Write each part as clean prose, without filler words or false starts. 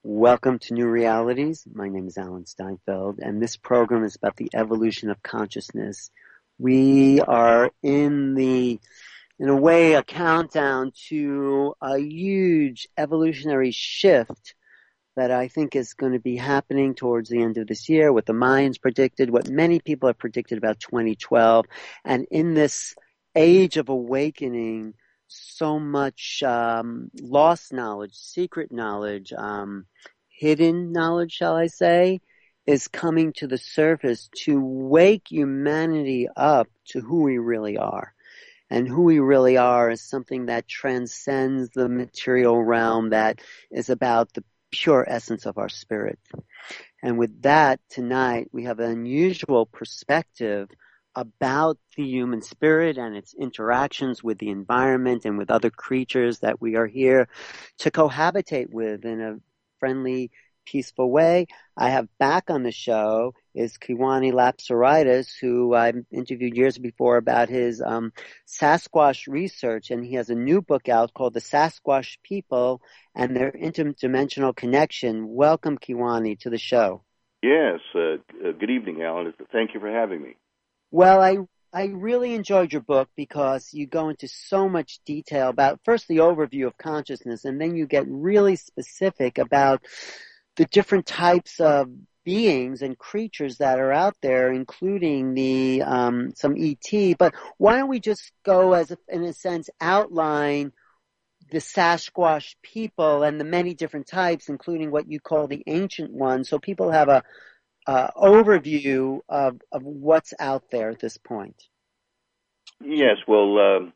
Welcome to New Realities. My name is Alan Steinfeld, and this program is about the evolution of consciousness. We are in a way, a countdown to a huge evolutionary shift that I think is going to be happening towards the end of this year, what the Mayans predicted, what many people have predicted about 2012. And in this age of awakening, so much lost knowledge, secret knowledge, hidden knowledge, shall I say, is coming to the surface to wake humanity up to who we really are. And who we really are is something that transcends the material realm, that is about the pure essence of our spirit. And with that, tonight, we have an unusual perspective about the human spirit and its interactions with the environment and with other creatures that we are here to cohabitate with in a friendly, peaceful way. I have back on the show is Kewaunee Lapsaritis, who I interviewed years before about his Sasquatch research, and he has a new book out called The Sasquatch People and Their Interdimensional Connection. Welcome, Kewaunee, to the show. Yes, good evening, Alan. Thank you for having me. Well, I really enjoyed your book because you go into so much detail about first the overview of consciousness, and then you get really specific about the different types of beings and creatures that are out there, including the some ET. But why don't we just go in a sense, outline the Sasquatch people and the many different types, including what you call the ancient ones, so people have a overview of what's out there at this point. Yes, well,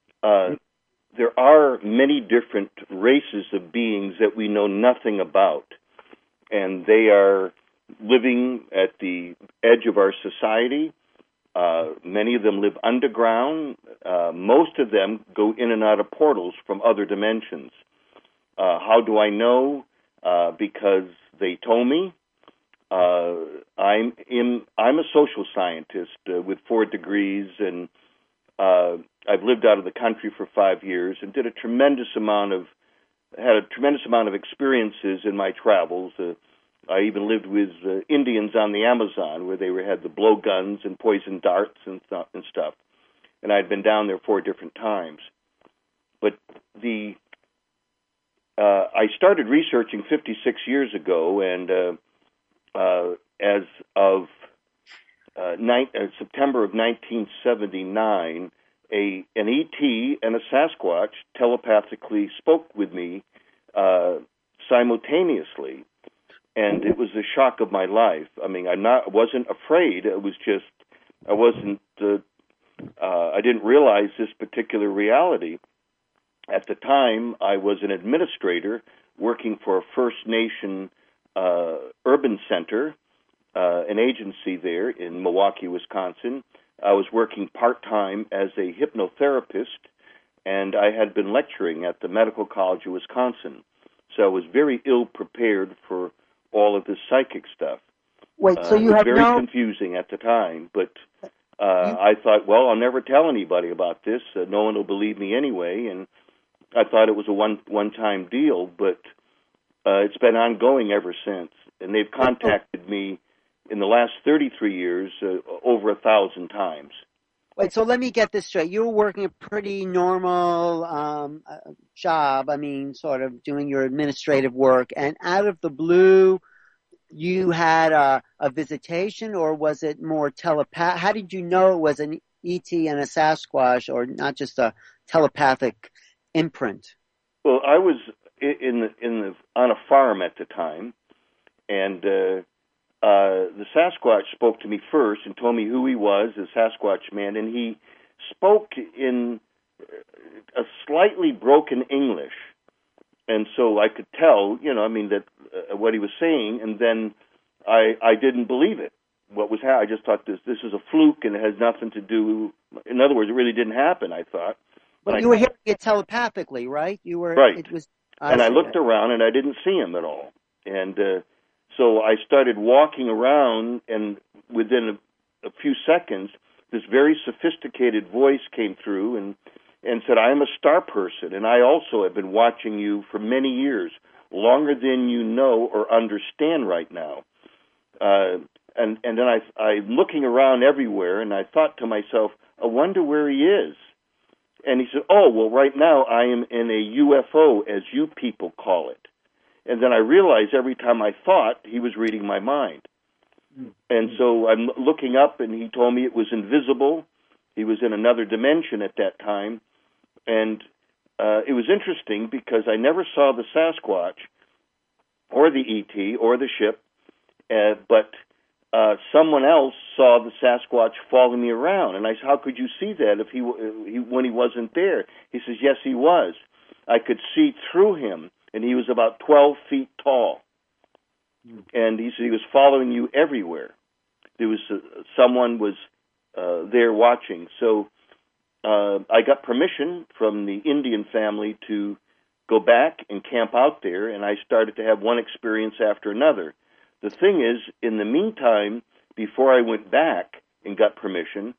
there are many different races of beings that we know nothing about, and they are living at the edge of our society. Many of them live underground. Most of them go in and out of portals from other dimensions. How do I know? Because they told me. I'm a social scientist with 4 degrees, and I've lived out of the country for 5 years and had a tremendous amount of experiences in my travels. I even lived with Indians on the Amazon, where they had the blowguns and poison darts and stuff. And I'd been down there 4 different times. But I started researching 56 years ago, and as of September of 1979, an ET and a Sasquatch telepathically spoke with me simultaneously, and it was the shock of my life. I mean, I wasn't afraid. It was just I didn't realize this particular reality. At the time, I was an administrator working for a First Nation urban center, an agency there in Milwaukee, Wisconsin. I was working part-time as a hypnotherapist, and I had been lecturing at the Medical College of Wisconsin. So I was very ill-prepared for all of this psychic stuff. Wait, so you had It was very confusing at the time, but I thought, well, I'll never tell anybody about this. No one will believe me anyway, and I thought it was a one-time deal, but it's been ongoing ever since. And they've contacted me in the last 33 years over 1,000 times. Wait, so let me get this straight. You were working a pretty normal job, I mean, sort of doing your administrative work, and out of the blue, you had a visitation, or was it more telepath? How did you know it was an ET and a Sasquatch, or not just a telepathic imprint? Well, I was on a farm at the time, and the Sasquatch spoke to me first and told me who he was, the Sasquatch man, and he spoke in a slightly broken English, and so I could tell, that what he was saying, and then I didn't believe it. I just thought this is a fluke and it has nothing to do. In other words, it really didn't happen, I thought. But you were hearing it telepathically, right? You were right. It was. I looked around and I didn't see him at all, and so I started walking around, and within a few seconds, this very sophisticated voice came through, and and said, I am a star person, and I also have been watching you for many years, longer than you know or understand right now. And then I'm looking around everywhere, and I thought to myself, I wonder where he is. And he said, oh, well, right now I am in a UFO, as you people call it. And then I realized every time I thought, he was reading my mind. And so I'm looking up, and he told me it was invisible. He was in another dimension at that time. And it was interesting because I never saw the Sasquatch or the ET or the ship, but someone else saw the Sasquatch following me around. And I said, how could you see that if when he wasn't there? He says, yes, he was. I could see through him, and he was about 12 feet tall. And he said he was following you everywhere. There was someone was there watching. So I got permission from the Indian family to go back and camp out there, and I started to have one experience after another. The thing is, in the meantime, before I went back and got permission,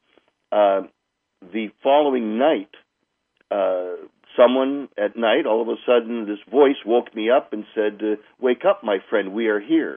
the following night, someone at night, all of a sudden, this voice woke me up and said, wake up, my friend, we are here.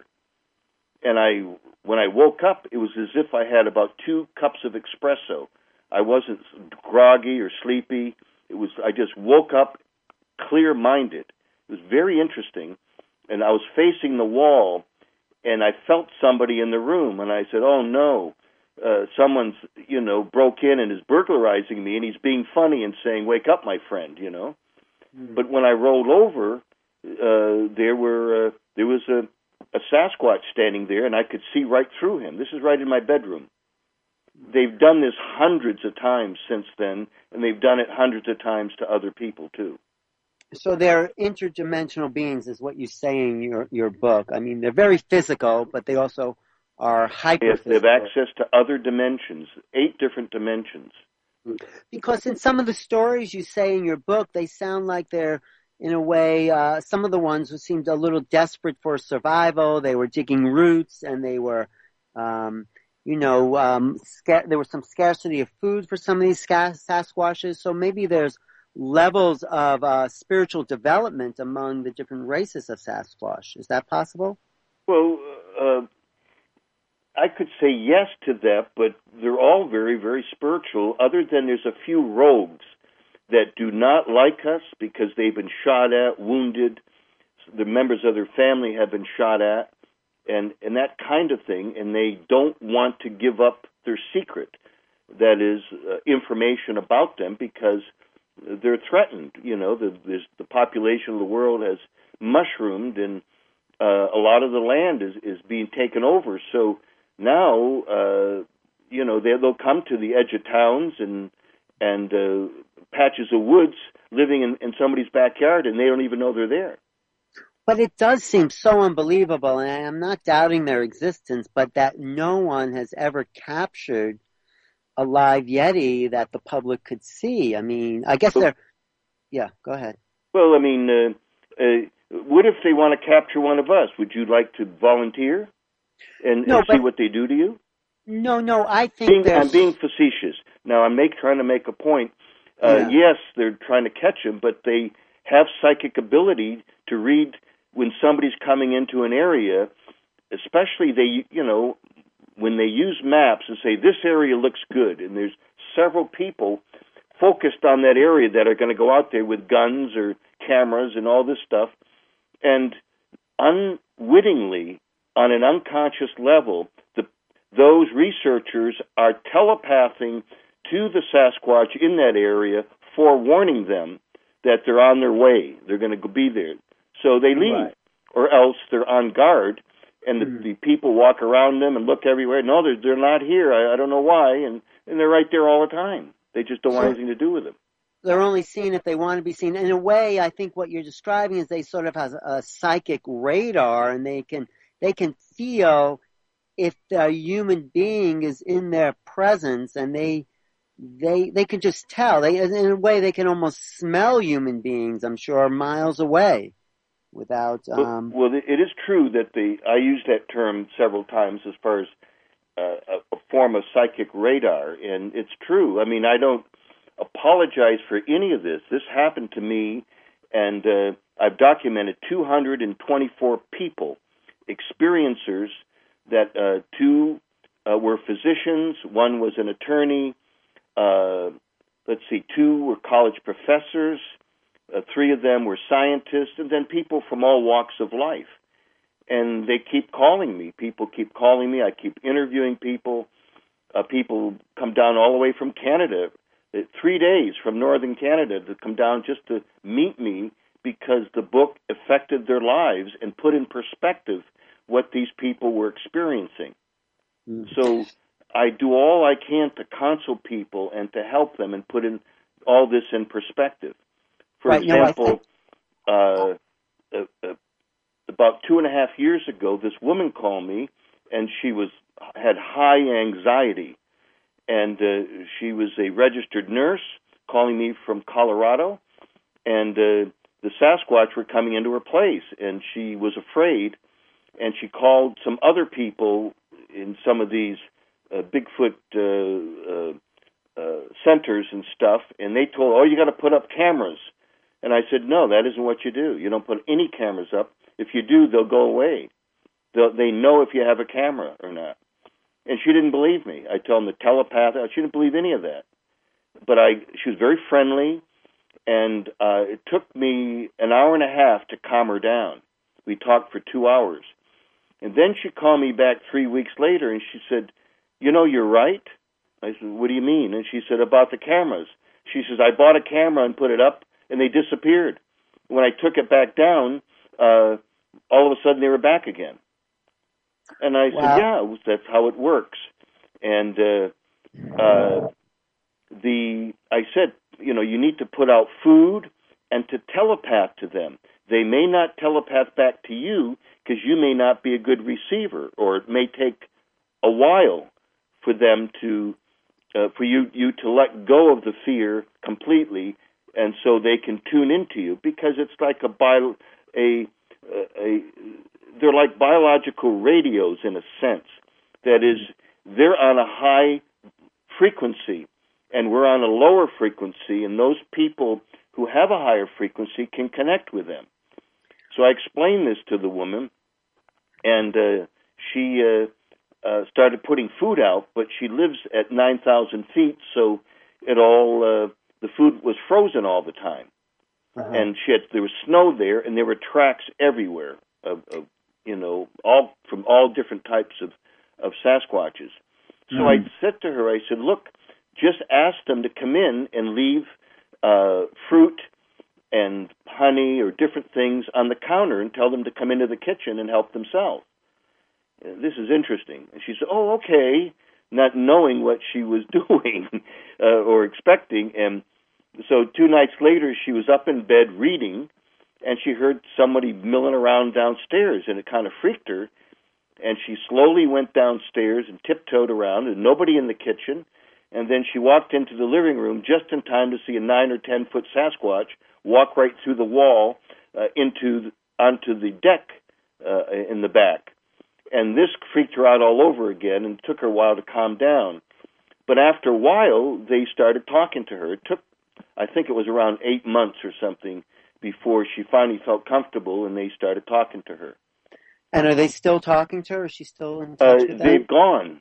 And when I woke up, it was as if I had about 2 cups of espresso. I wasn't groggy or sleepy. I just woke up clear-minded. It was very interesting. And I was facing the wall, and I felt somebody in the room, and I said, oh, no. Someone's, broke in and is burglarizing me, and he's being funny and saying, wake up, my friend, But when I rolled over, there was a Sasquatch standing there, and I could see right through him. This is right in my bedroom. They've done this hundreds of times since then, and they've done it hundreds of times to other people, too. So they're interdimensional beings, is what you say in your book. I mean, they're very physical, but they also are hyper-physical. Yes, they have access to other dimensions, 8 different dimensions. Because in some of the stories you say in your book, they sound like they're, in a way, some of the ones who seemed a little desperate for survival. They were digging roots, and they were, there was some scarcity of food for some of these Sasquatches. So maybe there's levels of spiritual development among the different races of Sasquatch. Is that possible? Well, I could say yes to that, but they're all very, very spiritual, other than there's a few rogues that do not like us because they've been shot at, wounded, the members of their family have been shot at, and that kind of thing, and they don't want to give up their secret, that is, information about them, because they're threatened. The population of the world has mushroomed, and a lot of the land is being taken over. So now, they'll come to the edge of towns and patches of woods, living in somebody's backyard, and they don't even know they're there. But it does seem so unbelievable, and I'm not doubting their existence, but that no one has ever captured a live Yeti that the public could see. I mean, I guess yeah, go ahead. Well, I mean, what if they want to capture one of us? Would you like to volunteer and see what they do to you? No, I think I'm being facetious. Now, I'm trying to make a point. Yes, they're trying to catch him, but they have psychic ability to read when somebody's coming into an area, especially when they use maps and say, this area looks good, and there's several people focused on that area that are going to go out there with guns or cameras and all this stuff, and unwittingly, on an unconscious level, those researchers are telepathing to the Sasquatch in that area, forewarning them that they're on their way. They're going to be there. So they leave, right. Or else they're on guard, and the people walk around them and look everywhere. No, they're not here. I don't know why, and they're right there all the time. They just don't want anything to do with them. They're only seen if they want to be seen. In a way, I think what you're describing is they sort of have a psychic radar, and they can feel if a human being is in their presence, and they can just tell. In a way, they can almost smell human beings, I'm sure, miles away without... Well, it is true that I use that term several times as far as a form of psychic radar, and it's true. I mean, I don't apologize for any of this. This happened to me, and I've documented 224 people, experiencers, that two were physicians, one was an attorney, two were college professors, three of them were scientists, and then people from all walks of life. And they keep calling me. People keep calling me. I keep interviewing people. People come down all the way from Canada, 3 days from northern Canada, to come down just to meet me because the book affected their lives and put in perspective what these people were experiencing. Mm. So I do all I can to counsel people and to help them and put in all this in perspective. For example, about 2.5 years ago, this woman called me, and she had high anxiety, and she was a registered nurse calling me from Colorado, and the Sasquatch were coming into her place, and she was afraid, and she called some other people in some of these Bigfoot centers and stuff, and they told her, you got to put up cameras. And I said, no, that isn't what you do. You don't put any cameras up. If you do, they'll go away. They know if you have a camera or not. And she didn't believe me. I told them the telepath. She didn't believe any of that. But she was very friendly, and it took me an hour and a half to calm her down. We talked for 2 hours. And then she called me back 3 weeks later, and she said, you're right. I said, what do you mean? And she said, about the cameras. She says, I bought a camera and put it up, and they disappeared. When I took it back down, all of a sudden they were back again. And I said, yeah, that's how it works. And I said, you need to put out food and to telepath to them. They may not telepath back to you because you may not be a good receiver, or it may take a while for them for you to let go of the fear completely, and so they can tune into you, because it's like they're like biological radios in a sense. That is, they're on a high frequency, and we're on a lower frequency, and those people who have a higher frequency can connect with them. So I explained this to the woman, and she started putting food out, but she lives at 9,000 feet, so the food was frozen all the time. Uh-huh. And there was snow there, and there were tracks everywhere all from all different types of Sasquatches. So I said to her, I said, look, just ask them to come in and leave fruit and honey or different things on the counter, and tell them to come into the kitchen and help themselves. This is interesting. And she said, oh, okay, not knowing what she was doing or expecting. And so 2 nights later, she was up in bed reading, and she heard somebody milling around downstairs, and it kind of freaked her. And she slowly went downstairs and tiptoed around, and nobody in the kitchen. And then she walked into the living room just in time to see a 9 or 10 foot Sasquatch walk right through the wall onto the deck in the back. And this freaked her out all over again, and took her a while to calm down. But after a while, they started talking to her. It took, I think it was around 8 months or something before she finally felt comfortable, and they started talking to her. And are they still talking to her? Is she still in touch with them? They've gone.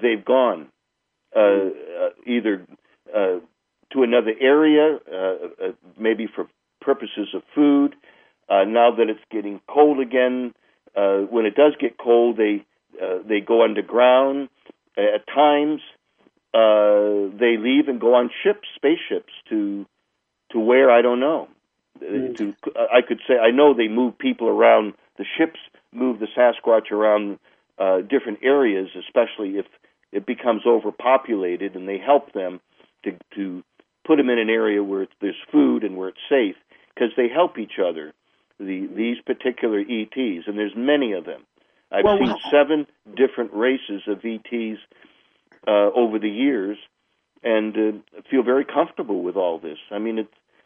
Either to another area, maybe for purposes of food. Now that it's getting cold again, when it does get cold, they go underground. At times, they leave and go on spaceships to where, I don't know. I could say, I know they move people around. The ships move the Sasquatch around different areas, especially if it becomes overpopulated, and they help them to put them in an area where there's food and where it's safe, because they help each other, these particular ETs, and there's many of them. I've seen 7 different races of ETs over the years, and feel very comfortable with all this. I mean,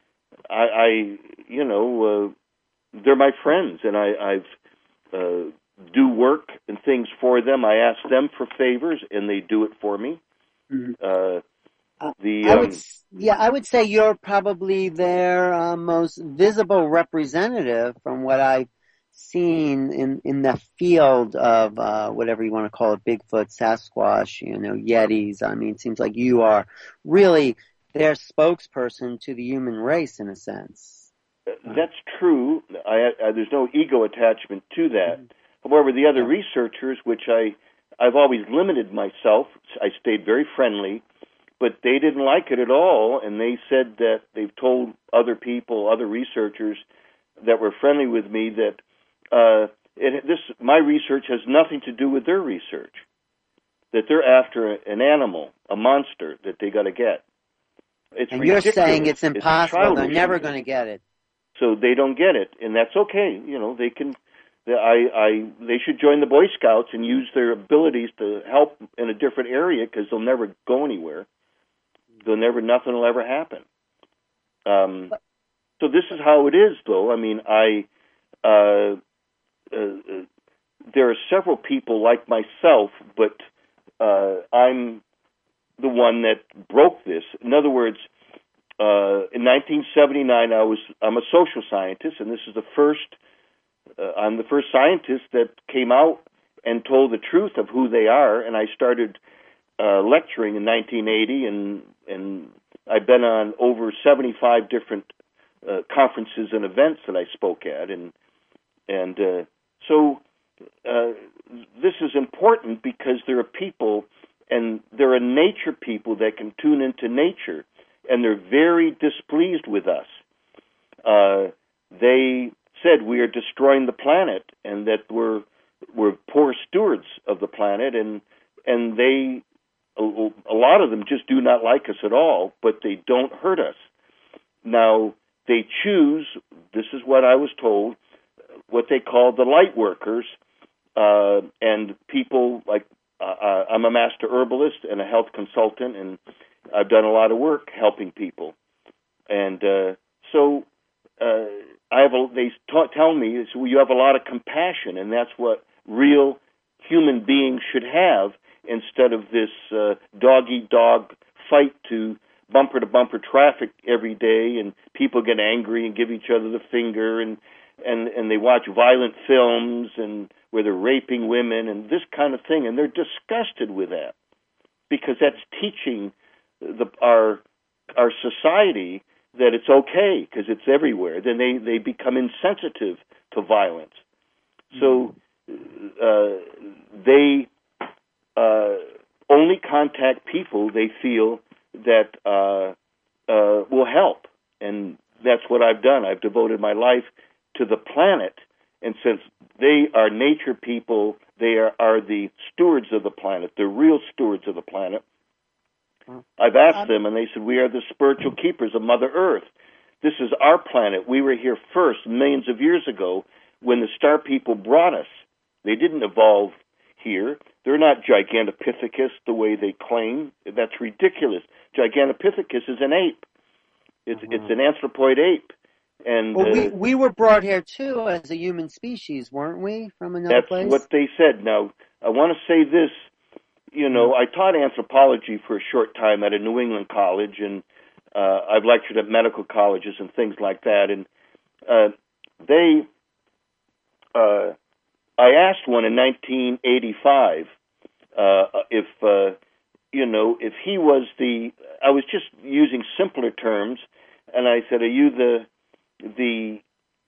they're my friends, and I've do work and things for them. I ask them for favors, and they do it for me. Mm-hmm. The I would say you're probably their most visible representative from what I've seen in the field of whatever you want to call it, Bigfoot, Sasquatch, Yetis. I mean, it seems like you are really their spokesperson to the human race in a sense. That's true. There's no ego attachment to that. However, the other researchers, which I've always limited myself, I stayed very friendly, but they didn't like it at all, and they said that they've told other people, other researchers that were friendly with me that my research has nothing to do with their research, that they're after an animal, a monster that they got to get. It's and ridiculous. You're saying it's impossible. They're never even. going to get it. So they don't get it, and that's okay. They can. They should join the Boy Scouts and use their abilities to help in a different area because they'll never go anywhere. Nothing will ever happen. So this is how it is, though. I mean, there are several people like myself, but I'm the one that broke this. In other words, in 1979, I'm a social scientist, and this is I'm the first scientist that came out and told the truth of who they are, and I started lecturing in 1980, and I've been on over 75 different conferences and events that I spoke at, and so this is important because there are people, and there are nature people that can tune into nature, and they're very displeased with us. They said we are destroying the planet, and that we're poor stewards of the planet, and they, a lot of them just do not like us at all, but they don't hurt us. Now, they choose, this is what I was told, what they call the light workers, and people like, I'm a master herbalist and a health consultant, and I've done a lot of work helping people. And so they tell me, so you have a lot of compassion, and that's what real human beings should have, instead of this dog-eat-dog fight to bumper-to-bumper traffic every day, and people get angry and give each other the finger, and they watch violent films and where they're raping women and this kind of thing, and they're disgusted with that because that's teaching our society that it's okay because it's everywhere. Then they become insensitive to violence. So they only contact people they feel that will help, and that's what I've done. I've devoted my life to the planet, and since they are nature people, they are the stewards of the planet, the real stewards of the planet. I've asked them, and they said, we are the spiritual keepers of Mother Earth. This is our planet. We were here first millions of years ago when the star people brought us. They didn't evolve here. They're not Gigantopithecus the way they claim. That's ridiculous. Gigantopithecus is an ape. It's an anthropoid ape. And we were brought here too as a human species, weren't we, from another place? That's what they said. Now, I want to say this. I taught anthropology for a short time at a New England college, and I've lectured at medical colleges and things like that. And I asked one in 1985 if he was I was just using simpler terms, and I said, are you the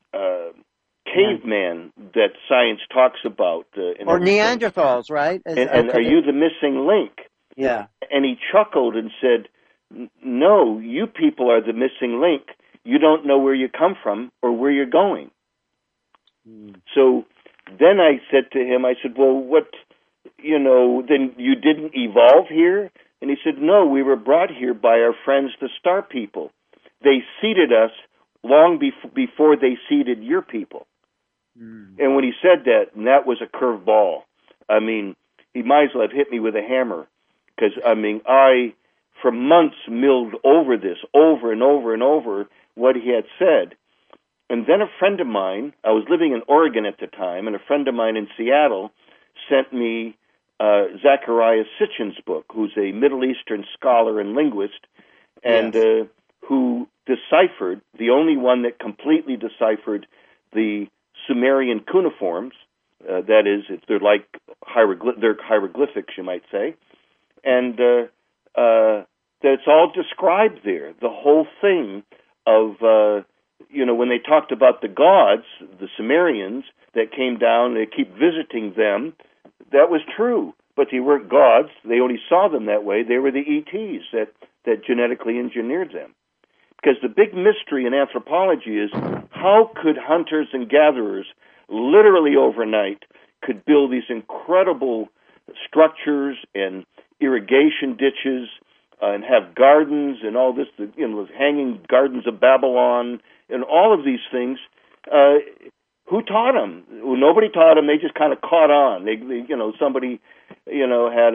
caveman that science talks about? Or Neanderthals, right? And are you the missing link? Yeah. And he chuckled and said, no, you people are the missing link. You don't know where you come from or where you're going. So then I said to him, I said, well, then you didn't evolve here? And he said, no, we were brought here by our friends, the star people. They seeded us long before they seeded your people. And when he said that, and that was a curveball. I mean, he might as well have hit me with a hammer, because, I, for months, milled over this, over and over and over, what he had said. And then a friend of mine, I was living in Oregon at the time, and a friend of mine in Seattle sent me Zecharia Sitchin's book, who's a Middle Eastern scholar and linguist, and who deciphered, the only one that completely deciphered the Sumerian cuneiforms. That is, they're like they're hieroglyphics, you might say, and that it's all described there. The whole thing of when they talked about the gods, the Sumerians that came down, they keep visiting them. That was true, but they weren't gods. They only saw them that way. They were the ETs that genetically engineered them. Because the big mystery in anthropology is how could hunters and gatherers literally overnight could build these incredible structures and irrigation ditches and have gardens and all this, the hanging gardens of Babylon and all of these things. Who taught them? Well, nobody taught them. They just kind of caught on. They somebody, had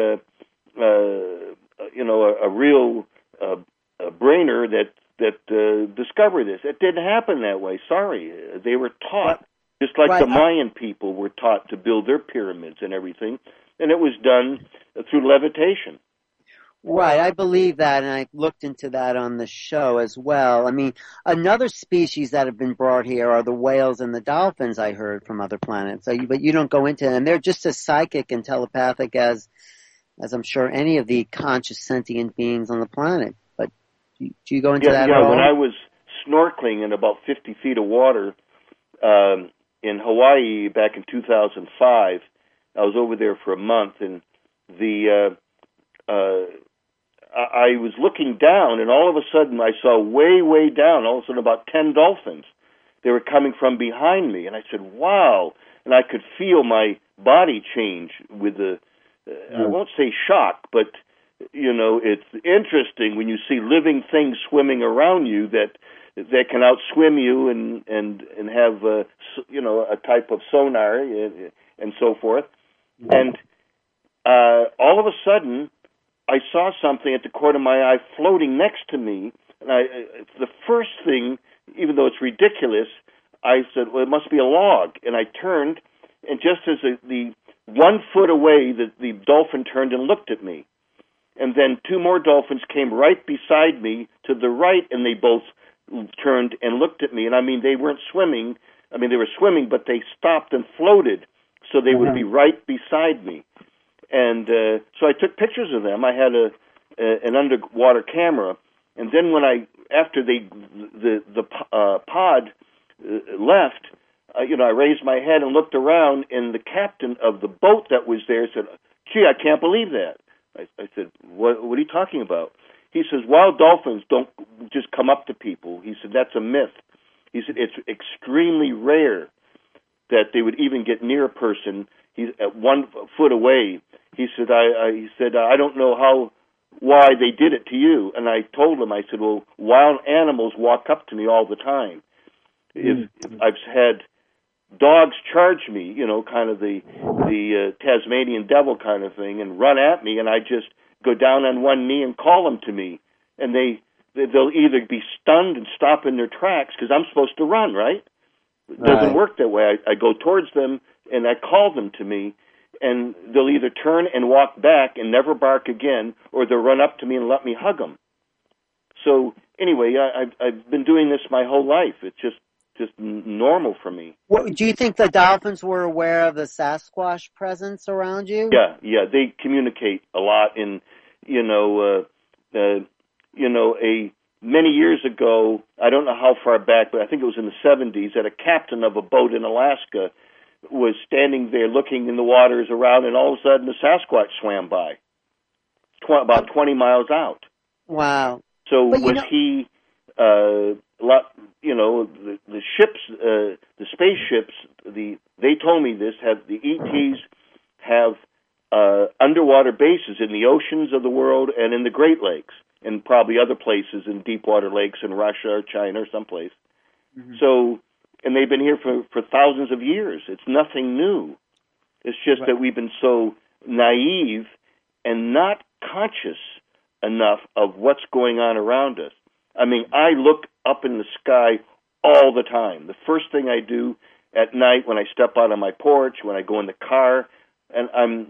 a real brainer that discovered this. It didn't happen that way. Sorry, they were taught, just like the Mayan people were taught to build their pyramids and everything, and it was done through levitation. Right, I believe that, and I looked into that on the show as well. I mean, another species that have been brought here are the whales and the dolphins, I heard, from other planets. But you don't go into them. They're just as psychic and telepathic as I'm sure any of the conscious sentient beings on the planet. But do you go into that at all? When I was snorkeling in about 50 feet of water in Hawaii back in 2005, I was over there for a month, and I was looking down, and all of a sudden I saw way, way down, all of a sudden about 10 dolphins. They were coming from behind me, and I said, wow. And I could feel my body change with I won't say shock, but, it's interesting when you see living things swimming around you that can outswim you and have, a type of sonar and so forth. And all of a sudden, I saw something at the corner of my eye floating next to me, and the first thing, even though it's ridiculous, I said, well, it must be a log. And I turned, and just as the 1 foot away, the dolphin turned and looked at me. And then 2 more dolphins came right beside me to the right, and they both turned and looked at me. And I mean, they weren't swimming. I mean, they were swimming, but they stopped and floated, so they would be right beside me. And so I took pictures of them. I had an underwater camera, and then after the pod left, I raised my head and looked around, and the captain of the boat that was there said, "Gee, I can't believe that." I said, "What are you talking about?" He says, "Wild dolphins don't just come up to people." He said, "That's a myth." He said, "It's extremely rare that they would even get near a person. He's at 1 foot away." He said, I don't know why they did it to you. And I told him, I said, well, wild animals walk up to me all the time. If I've had dogs charge me, kind of the Tasmanian devil kind of thing, and run at me, and I just go down on one knee and call them to me. And they'll either be stunned and stop in their tracks, because I'm supposed to run, right? It doesn't work that way. I go towards them, and I call them to me, and they'll either turn and walk back and never bark again, or they'll run up to me and let me hug them. So anyway, I've been doing this my whole life. It's just normal for me. Do you think the dolphins were aware of the Sasquatch presence around you? Yeah, they communicate a lot. And many years ago, I don't know how far back, but I think it was in the 70s, that a captain of a boat in Alaska was standing there looking in the waters around, and all of a sudden the Sasquatch swam by, about 20 miles out. Wow. So he, the ships, the spaceships, they told me this, the ETs have underwater bases in the oceans of the world and in the Great Lakes, and probably other places in deep water lakes in Russia or China or someplace. Mm-hmm. So, and they've been here for thousands of years. It's nothing new. It's just that we've been so naive and not conscious enough of what's going on around us. I mean, I look up in the sky all the time. The first thing I do at night when I step out on my porch, when I go in the car, and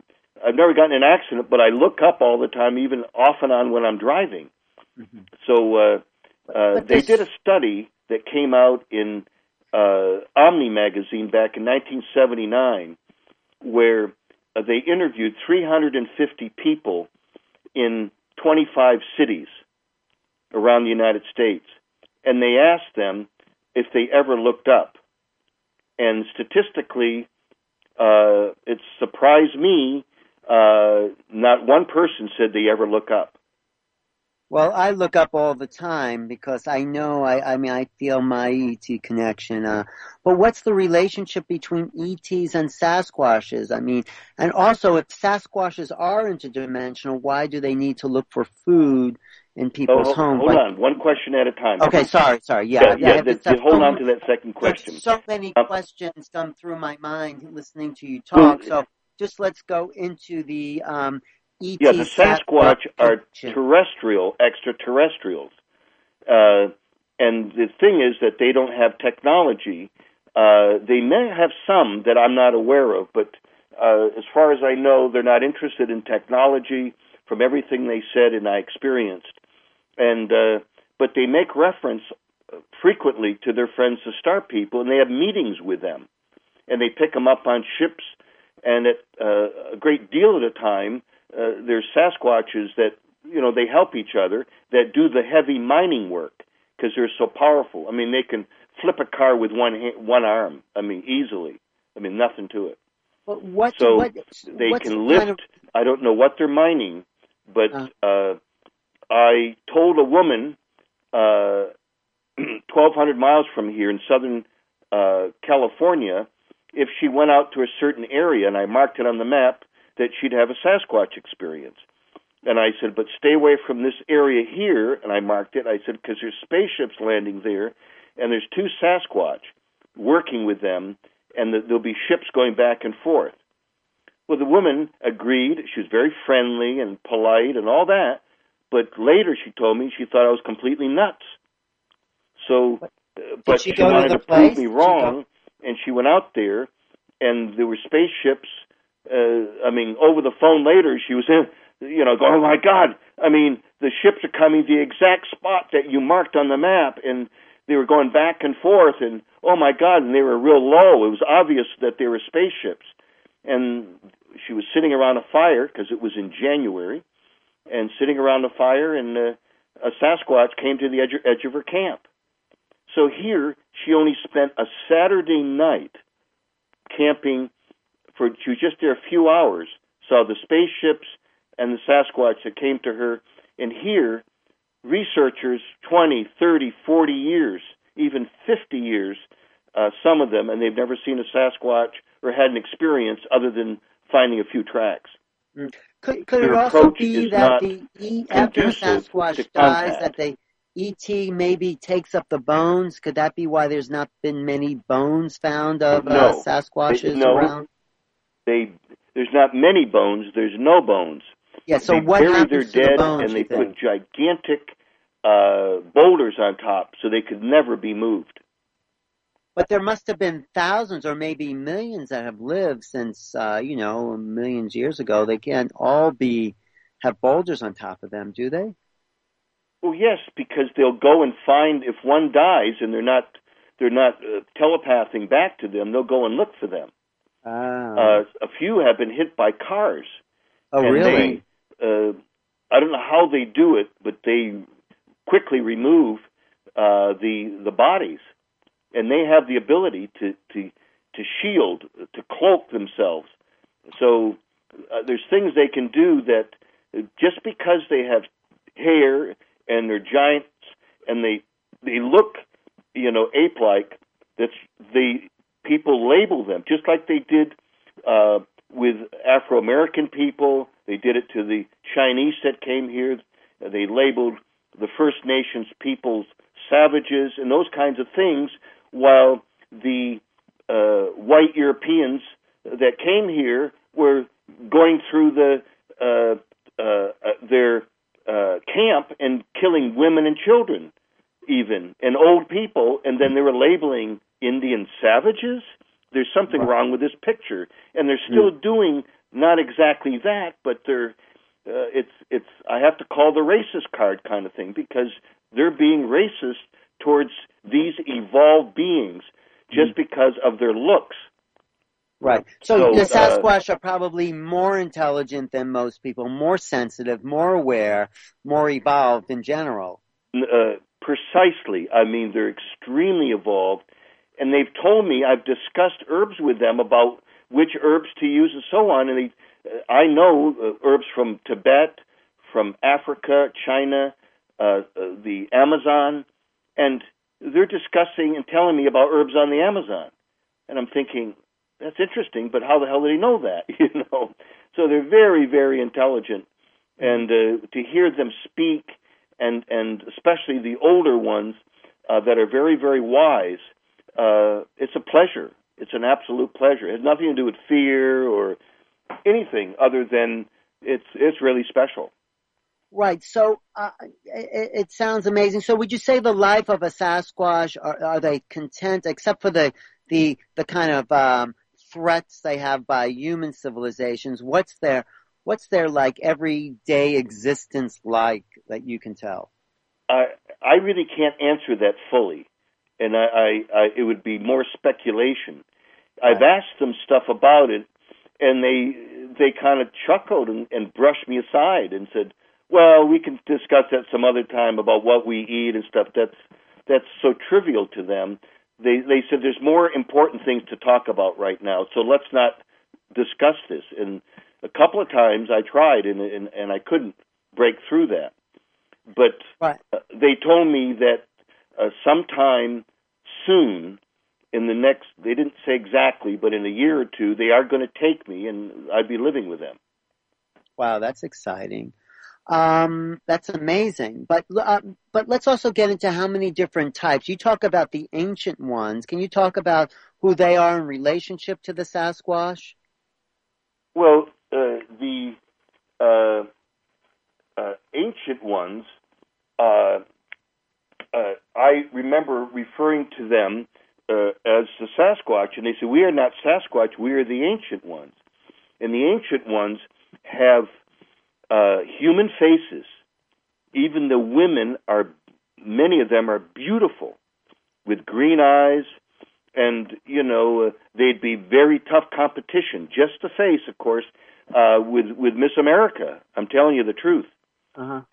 I've never gotten in an accident, but I look up all the time, even off and on when I'm driving. Mm-hmm. So they did a study that came out in Omni magazine back in 1979, where they interviewed 350 people in 25 cities around the United States, and they asked them if they ever looked up. And statistically, it surprised me, not one person said they ever look up. Well, I look up all the time because I know, I feel my ET connection. But what's the relationship between ETs and Sasquatches? I mean, and also if Sasquatches are interdimensional, why do they need to look for food in people's homes? Hold on, one question at a time. Okay, sorry. Yeah. Hold on to that second question. There's so many questions come through my mind listening to you talk. So just let's go into the the Sasquatch are terrestrial extraterrestrials. And the thing is that they don't have technology. They may have some that I'm not aware of, but as far as I know, they're not interested in technology from everything they said and I experienced. And but they make reference frequently to their friends, the Star People, and they have meetings with them. And they pick them up on ships, and at a great deal of the time, there's Sasquatches that, they help each other, that do the heavy mining work because they're so powerful. I mean, they can flip a car with one arm, easily. Nothing to it. But they can lift, I don't know what they're mining, but I told a woman 1,200 miles from here in Southern California, if she went out to a certain area, and I marked it on the map, that she'd have a Sasquatch experience. And I said, but stay away from this area here, and I marked it. I said, because there's spaceships landing there, and there's 2 Sasquatch working with them, and there'll be ships going back and forth. Well, the woman agreed. She was very friendly and polite and all that, but later she told me she thought I was completely nuts. So, but she wanted to prove me wrong, and she went out there, and there were spaceships. Over the phone later, she was going, oh my God, the ships are coming the exact spot that you marked on the map, and they were going back and forth, and oh my God, and they were real low. It was obvious that they were spaceships. And she was sitting around a fire, because it was in January, and sitting around a fire, and a Sasquatch came to the edge of her camp. So here, she only spent a Saturday night camping. She was just there a few hours, saw the spaceships and the Sasquatch that came to her. And here, researchers, 20, 30, 40 years, even 50 years, some of them, and they've never seen a Sasquatch or had an experience other than finding a few tracks. Could it also be that after the Sasquatch dies, that the ET maybe takes up the bones? Could that be why there's not been many bones found of Sasquatches around? There's not many bones. There's no bones. Yeah. So what happens to the bones? And they put gigantic boulders on top, so they could never be moved. But there must have been thousands or maybe millions that have lived since millions years ago. They can't all have boulders on top of them, do they? Well, yes, because they'll go and find, if one dies and they're not telepathing back to them, they'll go and look for them. A few have been hit by cars. Oh, and really? I don't know how they do it, but they quickly remove the bodies, and they have the ability to shield, to cloak themselves. So there's things they can do that just because they have hair and they're giants and they look, ape-like, people label them, just like they did with Afro-American people. They did it to the Chinese that came here. They labeled the First Nations peoples savages and those kinds of things, while the white Europeans that came here were going through their camp and killing women and children, even, and old people, and then they were labeling Indian savages. There's something wrong with this picture, and they're still doing not exactly that, but they're it's I have to call the racist card kind of thing, because they're being racist towards these evolved beings just because of their looks. Right. So the Sasquatch are probably more intelligent than most people, more sensitive, more aware, more evolved in general. Precisely. I mean, they're extremely evolved, and they've told me, I've discussed herbs with them about which herbs to use and so on, and I know herbs from Tibet, from Africa, China, the Amazon, and they're discussing and telling me about herbs on the Amazon. And I'm thinking, that's interesting, but how the hell do they know that? So they're very, very intelligent, and to hear them speak, and especially the older ones that are very, very wise, it's a pleasure. It's an absolute pleasure. It has nothing to do with fear or anything other than it's really special. Right. So it sounds amazing. So would you say the life of a Sasquatch, are they content, except for the kind of threats they have by human civilizations? What's their like everyday existence like, that you can tell? I really can't answer that fully, and I it would be more speculation. Right. I've asked them stuff about it, and they kind of chuckled and brushed me aside and said, "Well, we can discuss that some other time about what we eat and stuff." That's so trivial to them. They said there's more important things to talk about right now, so let's not discuss this. And a couple of times I tried, and I couldn't break through that. But right. They told me that sometime soon, in the next, they didn't say exactly, but in a year or two, they are going to take me, and I'd be living with them. Wow, that's exciting. That's amazing. But let's also get into how many different types. You talk about the ancient ones. Can you talk about who they are in relationship to the Sasquatch? Well, the ancient ones, I remember referring to them as the Sasquatch, and they said, "We are not Sasquatch, we are the ancient ones." And the ancient ones have human faces. Even the women many of them are beautiful, with green eyes, and, they'd be very tough competition, just the face, of course, with Miss America. I'm telling you the truth. Uh-huh.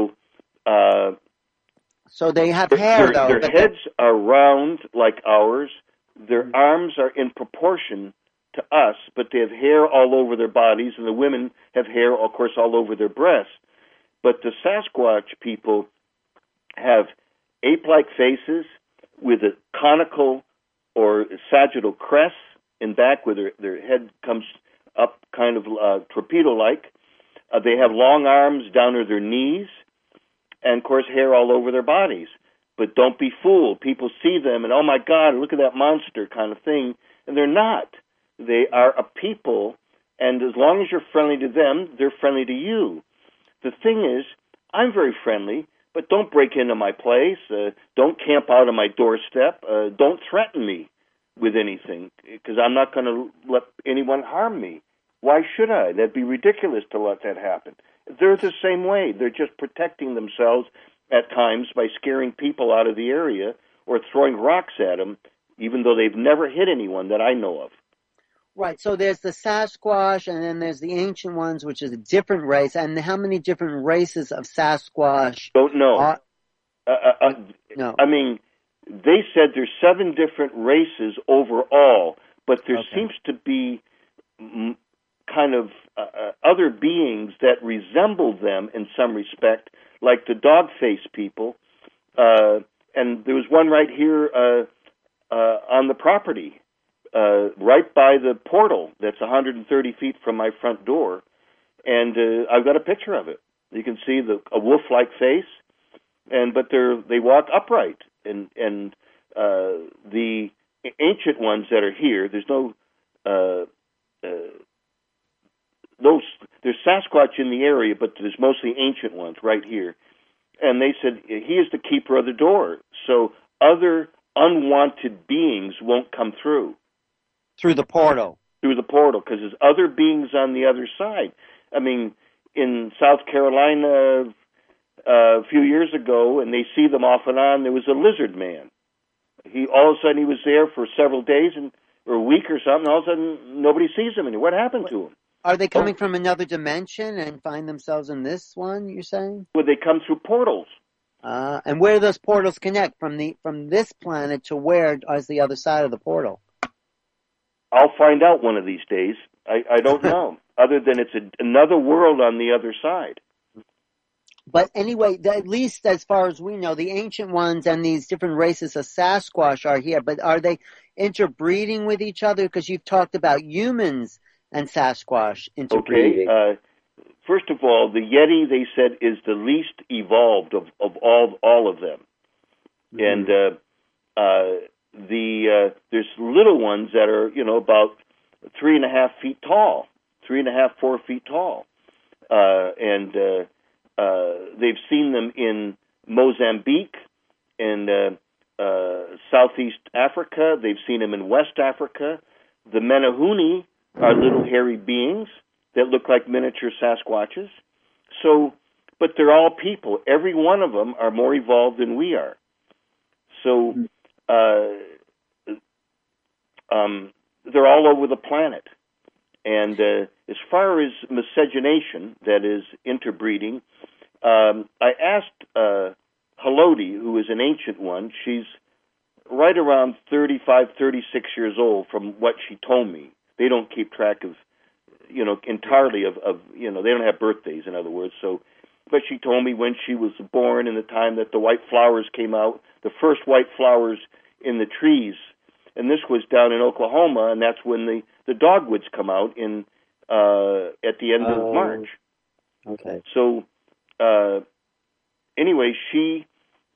So they have hair, though. Their heads are round like ours. Their arms are in proportion to us, but they have hair all over their bodies, and the women have hair, of course, all over their breasts. But the Sasquatch people have ape-like faces with a conical or sagittal crest in back, where their head comes up kind of torpedo-like. They have long arms down to their knees, and, of course, hair all over their bodies. But don't be fooled. People see them and, oh, my God, look at that monster kind of thing, and they're not. They are a people, and as long as you're friendly to them, they're friendly to you. The thing is, I'm very friendly, but don't break into my place. Don't camp out on my doorstep. Don't threaten me with anything, because I'm not going to let anyone harm me. Why should I? That'd be ridiculous to let that happen. They're the same way. They're just protecting themselves at times by scaring people out of the area or throwing rocks at them, even though they've never hit anyone that I know of. Right. So there's the Sasquatch, and then there's the ancient ones, which is a different race. And how many different races of Sasquatch? Don't know. No. I mean, they said there's 7 different races overall, but there seems to be kind of other beings that resemble them in some respect, like the dog-faced people. And there was one right here on the property, right by the portal that's 130 feet from my front door. And I've got a picture of it. You can see a wolf-like face, but they walk upright. And the ancient ones that are here, there's Sasquatch in the area, but there's mostly ancient ones right here. And they said he is the keeper of the door, so other unwanted beings won't come through. Through the portal. through the portal, because there's other beings on the other side. I mean, in South Carolina a few years ago, and they see them off and on, there was a lizard man. All of a sudden he was there for several days or a week or something. All of a sudden nobody sees him anymore. What happened to him? Are they coming from another dimension and find themselves in this one, you're saying? Well, they come through portals. And where do those portals connect? From this planet to where is the other side of the portal? I'll find out one of these days. I don't know, other than it's another world on the other side. But anyway, at least as far as we know, the ancient ones and these different races of Sasquatch are here. But are they interbreeding with each other? Because you've talked about humans and Sasquatch interbreeding. Okay. First of all, the Yeti, they said, is the least evolved of all of them. Mm-hmm. And there's little ones that are, about 3.5 feet tall, 3.5, 4 feet tall. They've seen them in Mozambique, in Southeast Africa. They've seen them in West Africa. The Menehune are little hairy beings that look like miniature Sasquatches. But they're all people. Every one of them are more evolved than we are. So they're all over the planet. And as far as miscegenation, that is interbreeding, I asked Haloti, who is an ancient one. She's right around 35, 36 years old from what she told me. They don't keep track of, entirely of they don't have birthdays, in other words. But she told me when she was born and the time that the white flowers came out, the first white flowers in the trees. And this was down in Oklahoma, and that's when the dogwoods come out at the end of March. Okay. So, anyway, she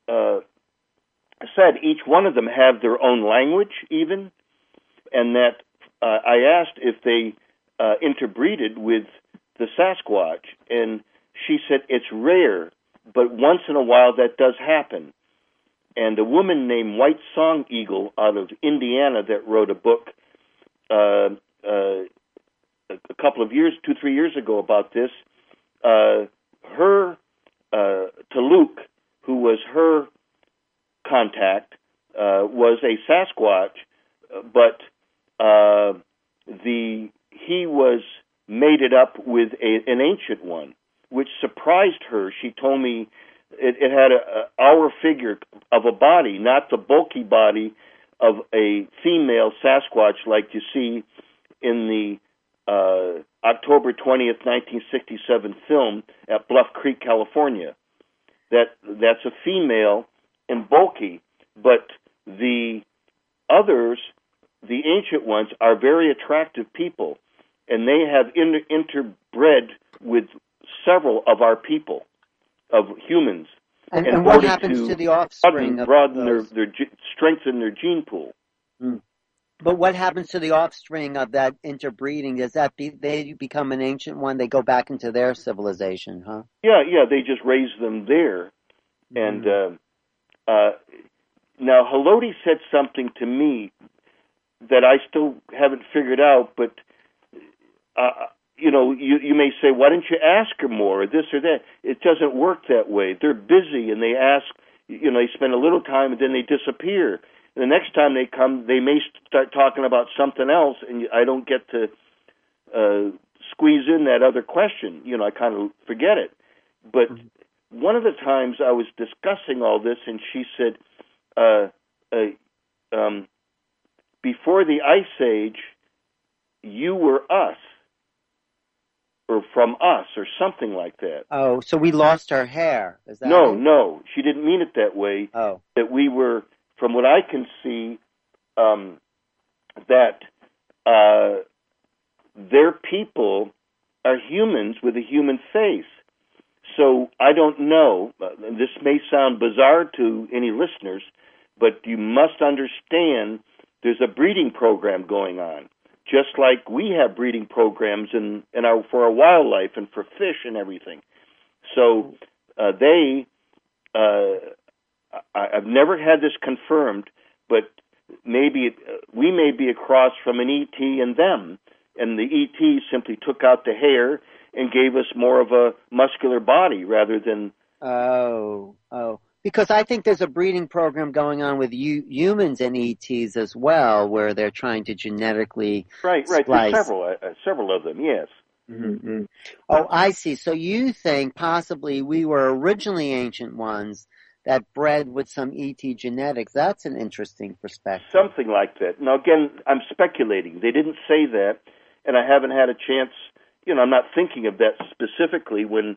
said each one of them have their own language, even, and that I asked if they interbreeded with the Sasquatch, and she said it's rare, but once in a while that does happen. And a woman named White Song Eagle out of Indiana that wrote a book a couple of years, 2-3 years ago about this, her Taluk, who was her contact, was a Sasquatch, but he was mated up with an ancient one, which surprised her. She told me it had our figure of a body, not the bulky body of a female Sasquatch like you see in the October 20th, 1967 film at Bluff Creek, California. That's a female and bulky, but the others, the ancient ones, are very attractive people, and they have interbred with several of our people, of humans. And what happens to the offspring? Broaden their strengthen their gene pool. Mm. But what happens to the offspring of that interbreeding? Does they become an ancient one? They go back into their civilization, huh? Yeah. They just raise them there. And now Haloti said something to me that I still haven't figured out. But you may say, why didn't you ask her more, or this or that? It doesn't work that way. They're busy, and they ask. They spend a little time, and then they disappear. The next time they come, they may start talking about something else, and I don't get to squeeze in that other question. I kind of forget it. But one of the times I was discussing all this, and she said, before the Ice Age, you were us, or from us, or something like that. Oh, so we lost our hair. Is that No, she didn't mean it that way. Oh. That we were... From what I can see, that their people are humans with a human face. So I don't know. This may sound bizarre to any listeners, but you must understand there's a breeding program going on, just like we have breeding programs for our wildlife and for fish and everything. So I've never had this confirmed, but maybe we may be across from an ET and them, and the ET simply took out the hair and gave us more of a muscular body rather than... Oh. Because I think there's a breeding program going on with humans and ETs as well, where they're trying to genetically Right. splice. There's several of them, yes. Mm-hmm. Oh, I see. So you think possibly we were originally ancient ones that bred with some ET genetics. That's an interesting perspective. Something like that. Now, again, I'm speculating. They didn't say that, and I haven't had a chance, I'm not thinking of that specifically when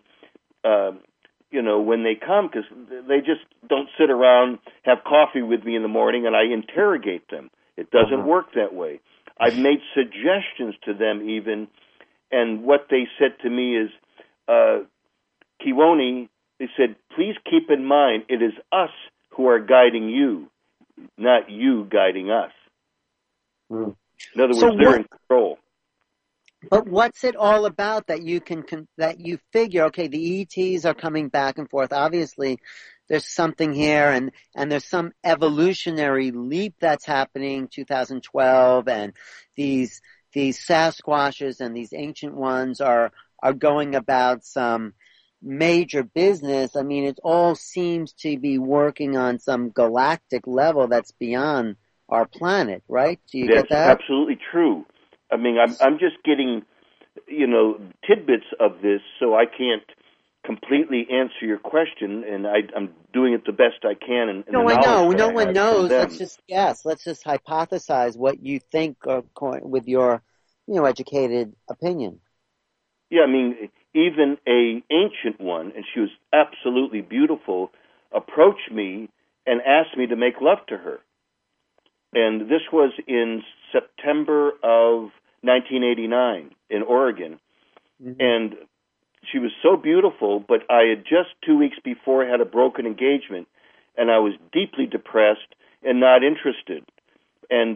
they come, because they just don't sit around, have coffee with me in the morning, and I interrogate them. It doesn't work that way. I've made suggestions to them even, and what they said to me is, Kiwoni, they said, please keep in mind, it is us who are guiding you, not you guiding us. In other words, they're in control. But what's it all about that you that you figure, okay, the ETs are coming back and forth. Obviously, there's something here, and there's some evolutionary leap that's happening, 2012, and these Sasquatches and these ancient ones are going about some major business. I mean, it all seems to be working on some galactic level that's beyond our planet, right? Do you get that? That's absolutely true. I mean, I'm just getting, tidbits of this, so I can't completely answer your question, and I'm doing it the best I can. No, I know. No one knows. Let's just guess. Let's just hypothesize what you think with your, educated opinion. Yeah, I mean, even a ancient one, and she was absolutely beautiful, approached me and asked me to make love to her. And this was in September of 1989 in Oregon. Mm-hmm. And she was so beautiful, but I had just 2 weeks before had a broken engagement, and I was deeply depressed and not interested. And,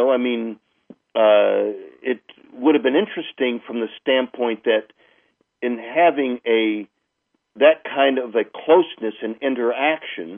it would have been interesting from the standpoint that in having that kind of a closeness and interaction,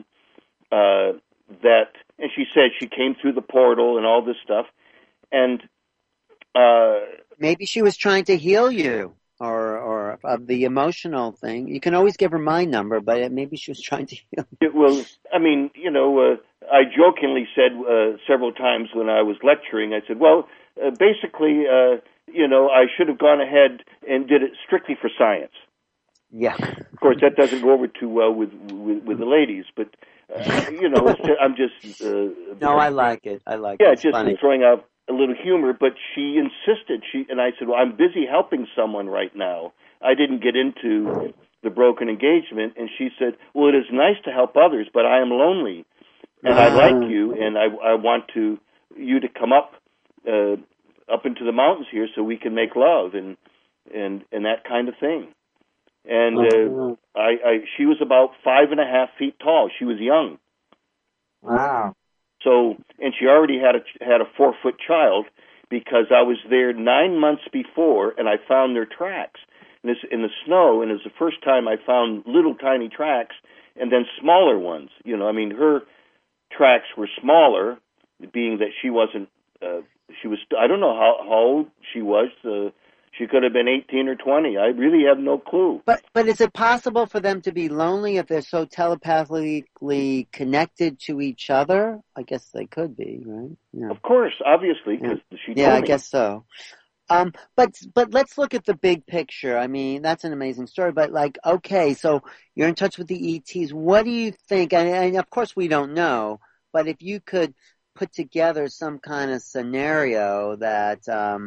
and she said she came through the portal and all this stuff, and maybe she was trying to heal you, or of the emotional thing. You can always give her my number, but maybe she was trying to heal you. Well, I mean, I jokingly said several times when I was lecturing, I said, well, basically, I should have gone ahead and did it strictly for science. Yeah. Of course, that doesn't go over too well with the ladies, but I'm just. No, I like it. Yeah, it's just funny. Throwing out a little humor. But she insisted. And I said, "Well, I'm busy helping someone right now. I didn't get into the broken engagement." And she said, "Well, it is nice to help others, but I am lonely, and I like you, and I want you to come up into the mountains here so we can make love and that kind of thing." And she was about 5.5 feet tall. She was young. Wow. So, and she already had a 4-foot child, because I was there 9 months before, and I found their tracks in the snow, and it was the first time I found little tiny tracks, and then smaller ones. Her tracks were smaller, being that she wasn't. She was. I don't know how old she was. She could have been 18 or 20. I really have no clue. But is it possible for them to be lonely if they're so telepathically connected to each other? I guess they could be, right? Yeah. Of course, obviously, because she told me. I guess so. But let's look at the big picture. I mean, that's an amazing story. But okay, so you're in touch with the ETs. What do you think? And of course we don't know. But if you could put together some kind of scenario that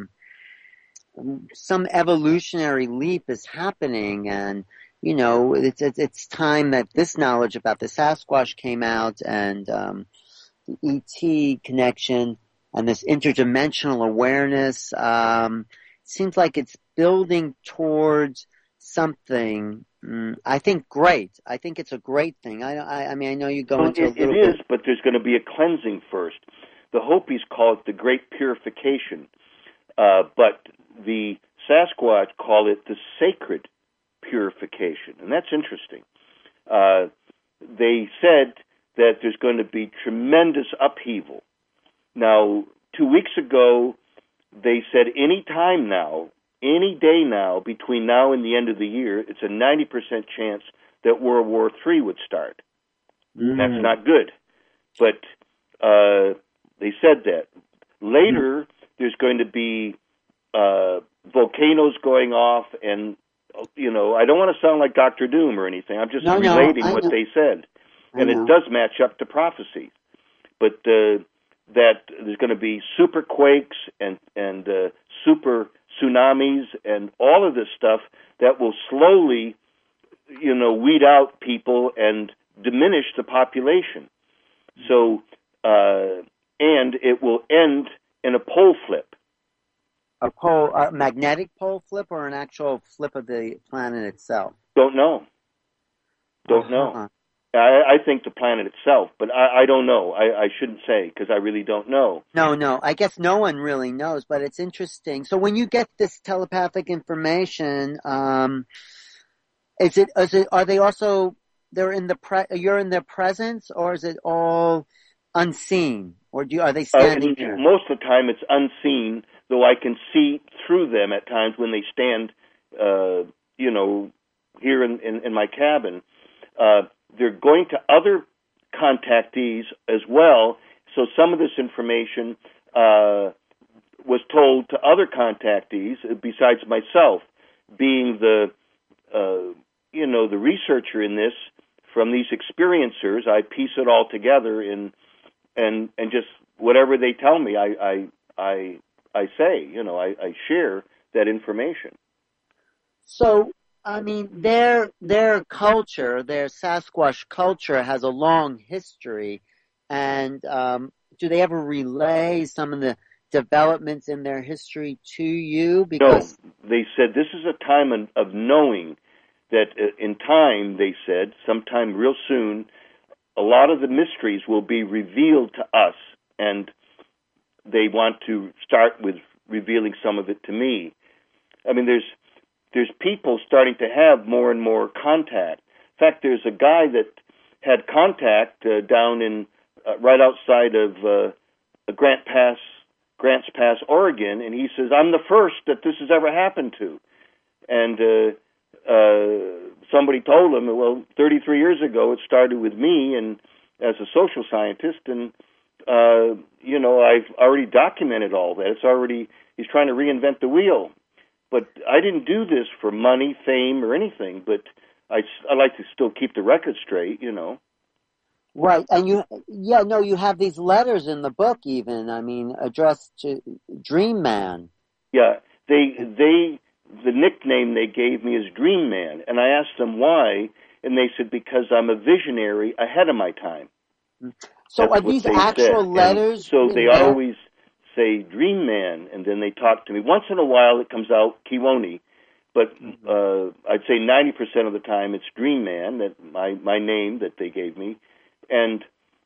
some evolutionary leap is happening, and it's time that this knowledge about the Sasquatch came out, and the ET connection and this interdimensional awareness seems like it's building towards something. I think great. I think it's a great thing. I mean, I know you go into a little bit. It is, but there's going to be a cleansing first. The Hopis call it the Great Purification, but the Sasquatch call it the Sacred Purification, and that's interesting. They said that there's going to be tremendous upheaval. Now, 2 weeks ago, they said any time now, any day now, between now and the end of the year, it's a 90% chance that World War III would start. That's not good. But they said that. Later, there's going to be volcanoes going off, and, I don't want to sound like Dr. Doom or anything. I'm just relating what they said. And it does match up to prophecy. But that there's going to be super quakes and super tsunamis and all of this stuff that will slowly, weed out people and diminish the population. So, and it will end in a pole flip. A magnetic pole flip, or an actual flip of the planet itself? Don't know. Know. I think the planet itself, but I don't know. I shouldn't say, because I really don't know. No. I guess no one really knows, but it's interesting. So when you get this telepathic information, are they also, you're in their presence, or is it all unseen? Or are they standing there? Most of the time it's unseen, though I can see through them at times when they stand, here in my cabin. They're going to other contactees as well, so some of this information was told to other contactees besides myself, being the researcher in this. From these experiencers, I piece it all together and just whatever they tell me, I say, I share that information. So, I mean, their culture, their Sasquatch culture, has a long history, and do they ever relay some of the developments in their history to you? Because no, they said this is a time of knowing that in time, they said, sometime real soon, a lot of the mysteries will be revealed to us, and they want to start with revealing some of it to me. I mean, there's people starting to have more and more contact. In fact, there's a guy that had contact down in right outside of Grants Pass, Oregon, and he says, I'm the first that this has ever happened to. And somebody told him, well, 33 years ago it started with me, and as a social scientist, and I've already documented all that. He's trying to reinvent the wheel. But I didn't do this for money, fame, or anything, but I like to still keep the record straight, Right, and you have these letters in the book even, addressed to Dream Man. Yeah, the nickname they gave me is Dream Man, and I asked them why, and they said because I'm a visionary ahead of my time. So That's are these actual letters? And so they always say Dream Man, and then they talk to me. Once in a while it comes out Kiwoni, but I'd say 90% of the time it's Dream Man, that my name that they gave me. And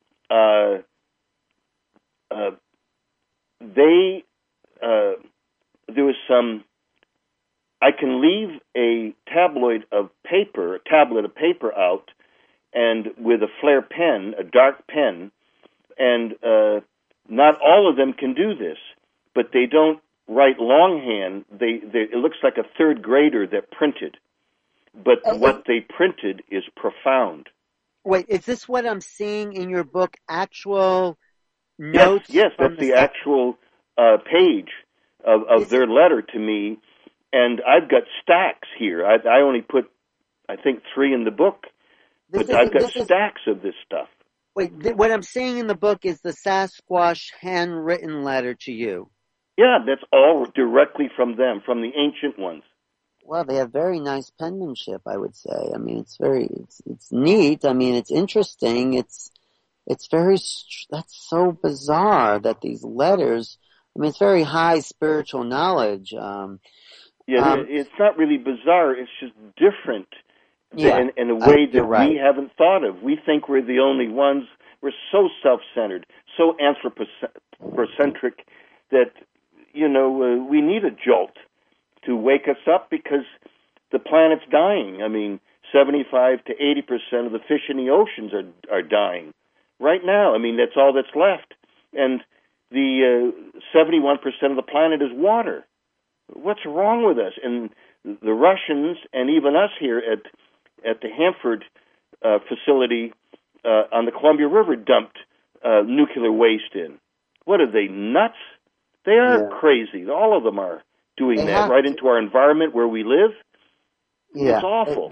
there was some. I can leave a tablet of paper out, and with a flare pen, a dark pen, and not all of them can do this, but they don't write longhand. It looks like a third grader that printed, but what they printed is profound. Wait, is this what I'm seeing in your book? Actual notes? Yes, that's the actual page of their letter to me. And I've got stacks here. I only put, I think, 3 in the book. But I've got stacks of this stuff. Wait, what I'm seeing in the book is the Sasquatch handwritten letter to you. Yeah, that's all directly from them, from the ancient ones. Well, they have very nice penmanship, I would say. I mean, it's neat. I mean, it's interesting. It's very, that's so bizarre that these letters, it's very high spiritual knowledge. It's not really bizarre. It's just different in a way that we haven't thought of. We think we're the only ones. We're so self-centered, so anthropocentric that, we need a jolt to wake us up because the planet's dying. 75 to 80% of the fish in the oceans are dying right now. That's all that's left. And the 71% of the planet is water. What's wrong with us? And the Russians and even us here at the Hanford facility on the Columbia River dumped nuclear waste in. What are they, nuts? They are crazy. All of them are doing that right into our environment where we live. Yeah. It's awful.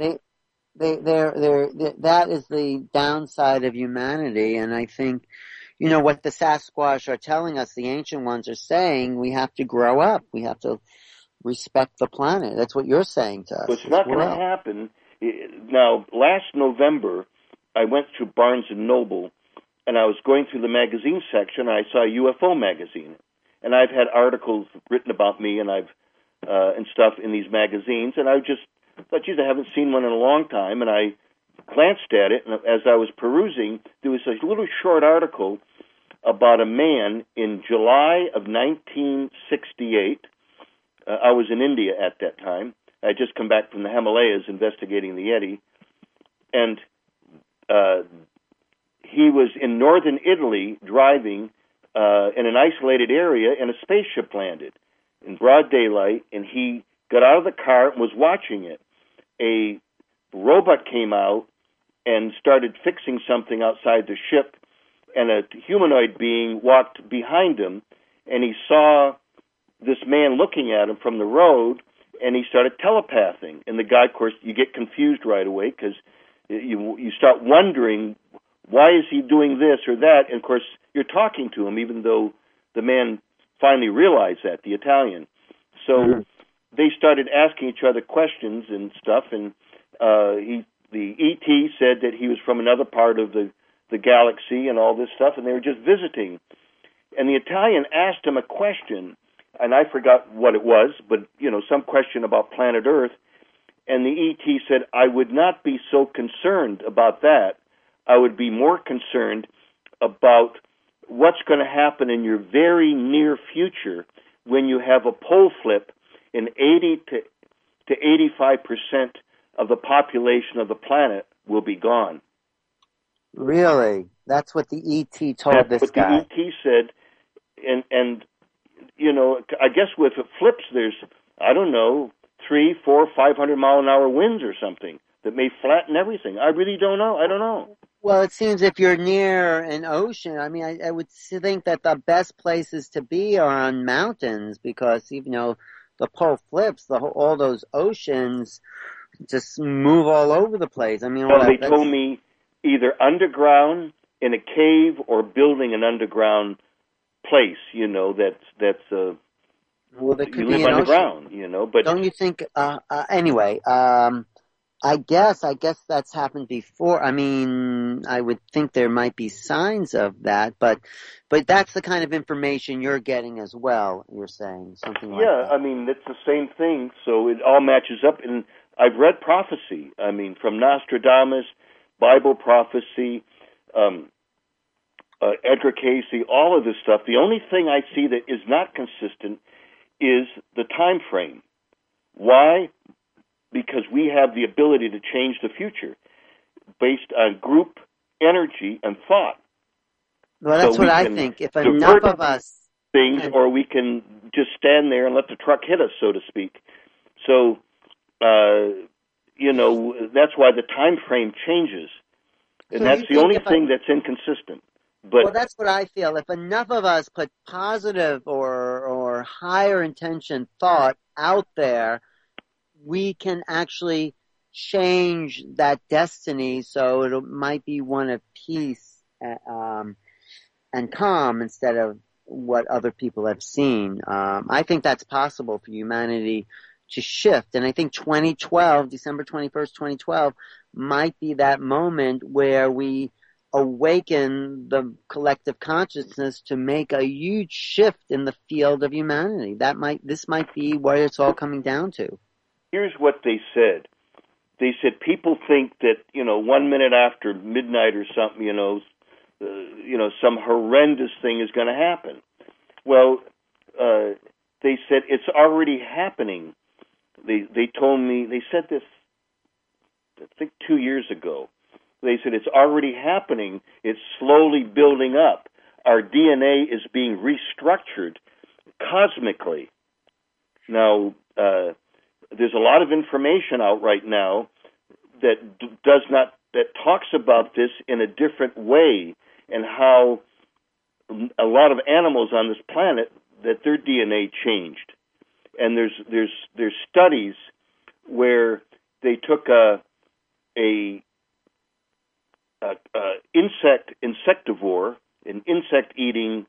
That is the downside of humanity, and I think, what the Sasquatch are telling us, the ancient ones are saying, we have to grow up. We have to respect the planet. That's what you're saying to us. Well, it's not going to happen. Now, last November, I went to Barnes & Noble, and I was going through the magazine section, and I saw a UFO magazine. And I've had articles written about me and stuff in these magazines, and I just thought, geez, I haven't seen one in a long time, and I glanced at it, and as I was perusing, there was a little short article about a man in July of 1968. I was in India at that time. I had just come back from the Himalayas investigating the Yeti, and he was in northern Italy driving in an isolated area, and a spaceship landed in broad daylight, and he got out of the car and was watching it. A robot came out and started fixing something outside the ship, and a humanoid being walked behind him, and he saw this man looking at him from the road, and he started telepathing. And the guy, of course, you get confused right away because you start wondering, why is he doing this or that? And, of course, you're talking to him, even though the man finally realized that, the Italian. So they started asking each other questions and stuff, and the ET said that he was from another part of the galaxy and all this stuff, and they were just visiting. And the Italian asked him a question, and I forgot what it was, but, some question about planet Earth. And the ET said, I would not be so concerned about that. I would be more concerned about what's going to happen in your very near future when you have a pole flip and 80 to 85% of the population of the planet will be gone. Really? That's what the ET told this guy. That's what the ET said. And I guess with flips, there's, 300, 400, 500 mile an hour winds or something that may flatten everything. I really don't know. I don't know. Well, it seems if you're near an ocean, I would think that the best places to be are on mountains because, even though the pole flips, all those oceans just move all over the place. They told me either underground in a cave or building an underground place, that's well, there could you be live an underground, ocean. but don't you think, anyway, I guess that's happened before. I would think there might be signs of that, but that's the kind of information you're getting as well, you're saying, something like that. Yeah, it's the same thing, so it all matches up, and I've read prophecy, from Nostradamus, Bible prophecy, Edgar Cayce, all of this stuff. The only thing I see that is not consistent is the time frame. Why? Because we have the ability to change the future based on group energy and thought. Well, that's what I think. If enough of us things, or we can just stand there and let the truck hit us, so to speak. So, that's why the time frame changes, and so that's the only thing that's inconsistent. Well, that's what I feel. If enough of us put positive or higher intention thought out there, we can actually change that destiny so it might be one of peace and calm instead of what other people have seen. I think that's possible for humanity to shift. And I think 2012, December 21st, 2012, might be that moment where we awaken the collective consciousness to make a huge shift in the field of humanity. This might be what it's all coming down to. Here's what they said. They said people think that, 1 minute after midnight or something, some horrendous thing is going to happen. Well, they said it's already happening. They told me, they said this, I think 2 years ago. They said it's already happening. It's slowly building up. our DNA is being restructured cosmically. Now, there's a lot of information out right now that that talks about this in a different way, and how a lot of animals on this planet, that their DNA changed. And there's studies where they took insectivore, an insect-eating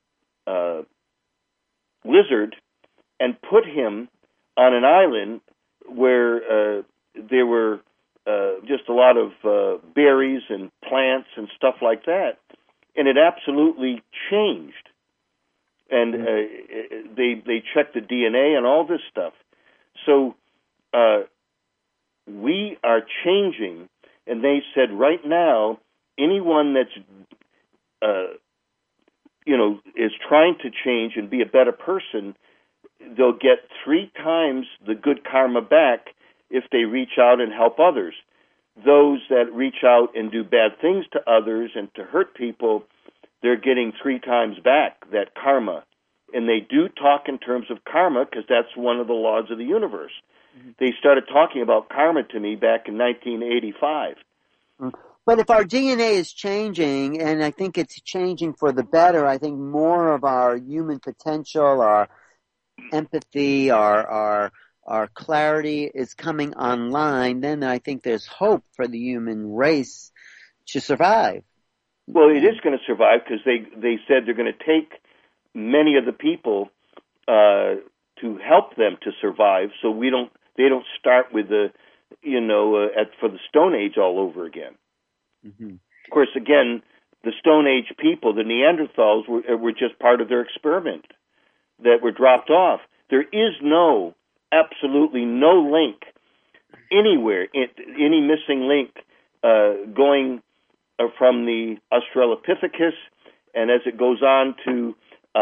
lizard, and put him on an island where there were just a lot of berries and plants and stuff like that, and it absolutely changed. And they checked the DNA and all this stuff. So we are changing, and they said right now anyone that's is trying to change and be a better person, they'll get 3 times the good karma back if they reach out and help others. Those that reach out and do bad things to others and to hurt people, they're getting 3 times back that karma. And they do talk in terms of karma because that's one of the laws of the universe. Mm-hmm. They started talking about karma to me back in 1985. But if our DNA is changing, and I think it's changing for the better, I think more of our human potential, our empathy, our clarity is coming online, then I think there's hope for the human race to survive. Well, it is going to survive because they said they're going to take many of the people to help them to survive, so they don't start with for the Stone Age all over again. Mm-hmm. Of course, again, the Stone Age people, the Neanderthals, were just part of their experiment that were dropped off. There is absolutely no link anywhere, any missing link going from the Australopithecus, and as it goes on to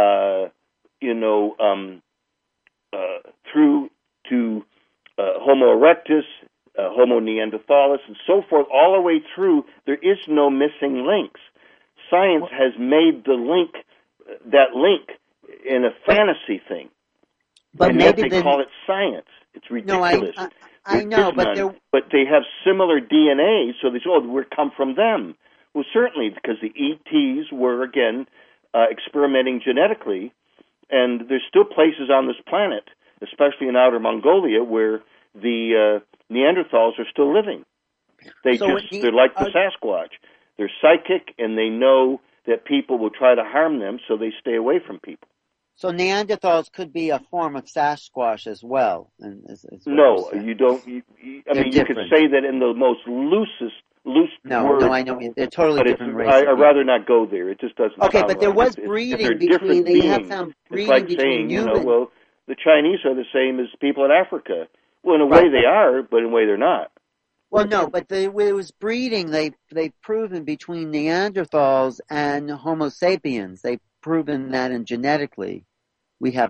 through to Homo erectus, Homo neanderthalis, and so forth, all the way through, there is no missing links. Science has made that link in a fantasy thing. But and maybe yet they call it science. It's ridiculous. No, I know, but they have similar DNA, so they say, we come from them. Well, certainly, because the ETs were, again, experimenting genetically, and there's still places on this planet, especially in outer Mongolia, where the Neanderthals are still living. They're like the Sasquatch. They're psychic, and they know that people will try to harm them, so they stay away from people. So Neanderthals could be a form of Sasquatch as well. No, you don't. You could say that in the most loose No, I know. They're totally different races. I'd rather not go there. It just doesn't. Okay, but there was breeding between. They have some breeding like between saying, the Chinese are the same as people in Africa. Well, in a way they are, but in a way they're not. Well, no, but it was breeding. They've proven between Neanderthals and Homo sapiens. They've proven that, and genetically, we have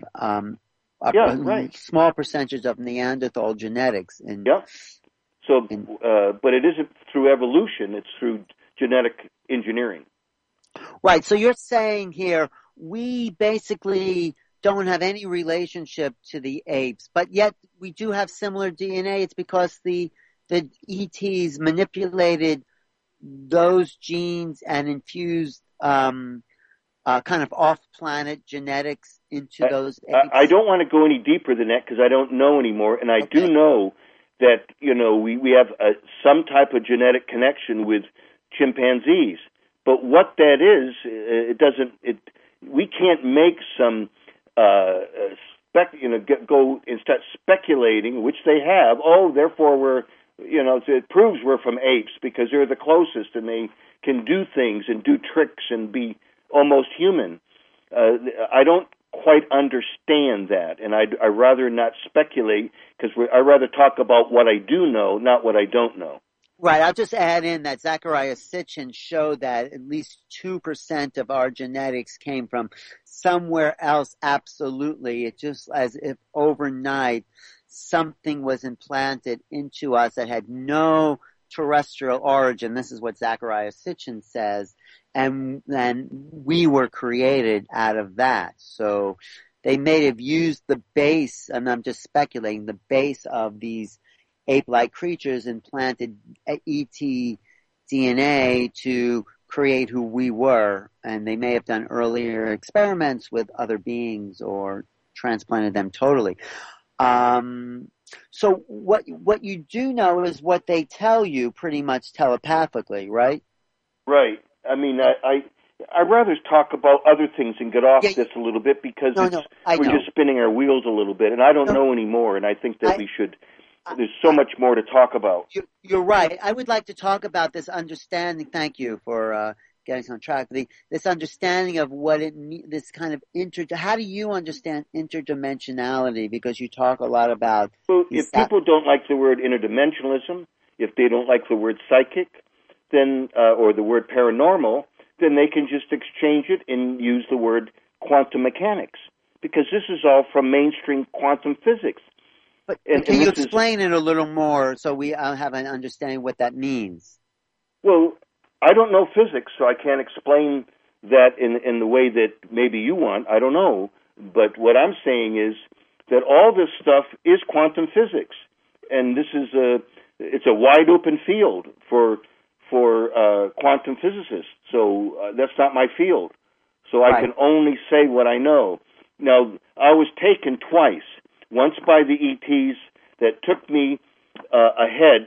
a small percentage of Neanderthal genetics. So, but it isn't through evolution; it's through genetic engineering. Right. So you're saying here we basically don't have any relationship to the apes, but yet we do have similar DNA. It's because the ETs manipulated those genes and infused kind of off-planet genetics into those apes. I don't want to go any deeper than that because I don't know anymore, and I do know that we have some type of genetic connection with chimpanzees. But what that is, we can't make some go and start speculating, which they have. Oh, therefore it proves we're from apes because they're the closest and they can do things and do tricks and be almost human. I don't quite understand that, and I'd rather not speculate because I'd rather talk about what I do know, not what I don't know. Right. I'll just add in that Zecharia Sitchin showed that at least 2% of our genetics came from somewhere else. Absolutely. It's just as if overnight something was implanted into us that had no terrestrial origin. This is what Zecharia Sitchin says. and then we were created out of that. So they may have used the base, and I'm just speculating, the base of these ape-like creatures and planted ET DNA to create who we were, and they may have done earlier experiments with other beings or transplanted them totally. So what you do know is what they tell you pretty much telepathically, right? Right. I mean, I'd rather talk about other things and get off Yeah, this a little bit because I we're know. just spinning our wheels a little bit, and I don't know anymore, and I think that we should. There's so much more to talk about. You're right. I would like to talk about this understanding. Thank you for getting us on track. This understanding of what it means, this kind of how do you understand interdimensionality? Because you talk a lot about. Well, if people don't like the word interdimensionalism, if they don't like the word psychic, then or the word paranormal, then they can just exchange it and use the word quantum mechanics, because this is all from mainstream quantum physics. But can you explain it a little more so we have an understanding what that means? Well, I don't know physics, so I can't explain that in the way that maybe you want. I don't know. But what I'm saying is that all this stuff is quantum physics, and this is it's a wide open field for quantum physicists. So that's not my field. So I can only say what I know. Now, I was taken twice. Once by the ETs that took me ahead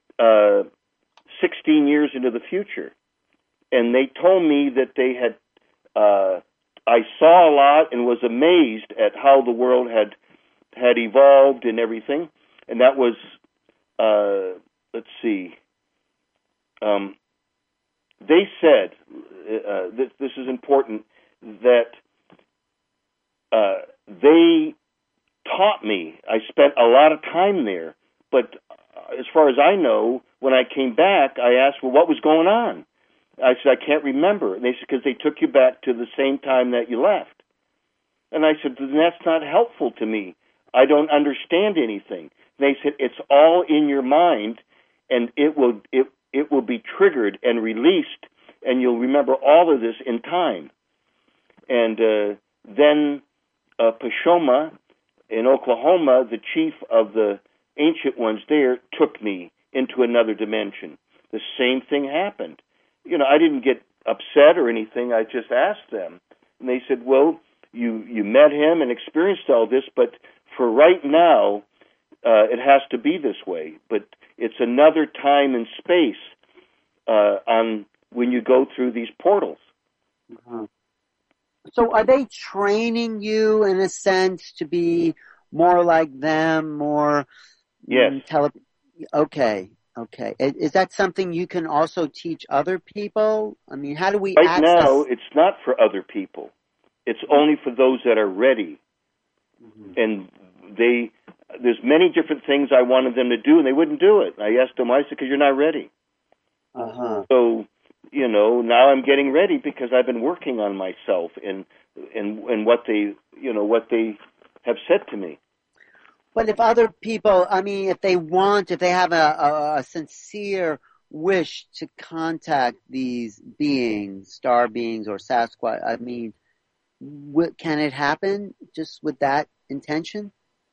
16 years into the future. And they told me that they had, I saw a lot and was amazed at how the world had evolved and everything. And that was, let's see, they said, this is important, that they taught me. I spent a lot of time there, but as far as I know, when I came back, I asked, well, what was going on? I said, I can't remember. And they said, because they took you back to the same time that you left. And I said, then that's not helpful to me. I don't understand anything. And they said, it's all in your mind, and it will be triggered and released, and you'll remember all of this in time. And then Pashoma in Oklahoma, the chief of the ancient ones there, took me into another dimension. The same thing happened. You know, I didn't get upset or anything. I just asked them. And they said, well, you met him and experienced all this, but for right now, it has to be this way. But it's another time and space on when you go through these portals. Mm-hmm. So are they training you, in a sense, to be more like them, more... Yes. Okay. Is that something you can also teach other people? I mean, how do we Right access... now, it's not for other people. It's only for those that are ready. Mm-hmm. And there's many different things I wanted them to do, and they wouldn't do it. I asked them why. I said, because you're not ready. Uh-huh. So, you know, now I'm getting ready because I've been working on myself and what they have said to me. But if other people, I mean, if they have a sincere wish to contact these beings, star beings or Sasquatch, I mean, can it happen just with that intention?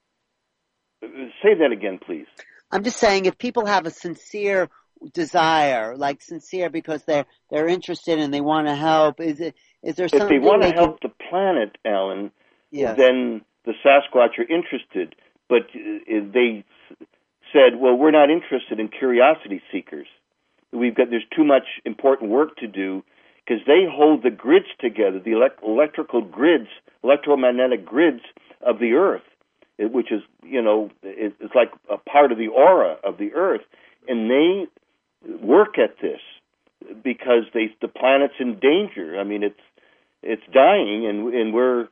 Say that again, please. I'm just saying, if people have a sincere desire, like sincere because they're interested and they want to help, is there something? If they want to help the planet, Alan, yes, then the Sasquatch are interested. But they said, well, we're not interested in curiosity seekers. There's too much important work to do, because they hold the grids together, the electrical grids, electromagnetic grids of the Earth, which is, you know, it's like a part of the aura of the Earth. And they work at this because the planet's in danger. I mean, it's dying, and we're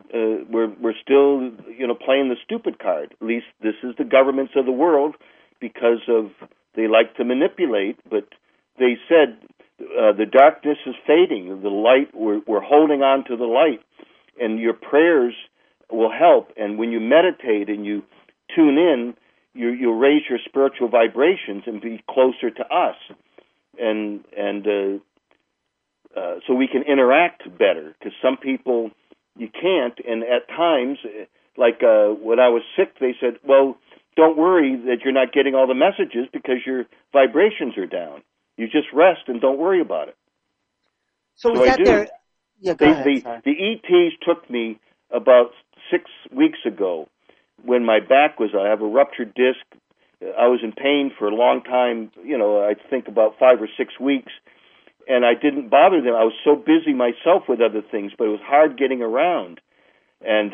still, you know, playing the stupid card. At least this is the governments of the world, because they like to manipulate. But they said the darkness is fading. The light, we're holding on to the light, and your prayers will help. And when you meditate and you tune in, you'll raise your spiritual vibrations and be closer to us. And so we can interact better. Because some people you can't, and at times, like when I was sick, they said, "Well, don't worry that you're not getting all the messages because your vibrations are down. You just rest and don't worry about it." So is that there? Yeah, go ahead. The ETs took me about 6 weeks ago when my back was, I have a ruptured disc. I was in pain for a long time, I think about 5 or 6 weeks, and I didn't bother them. I was so busy myself with other things, but it was hard getting around. And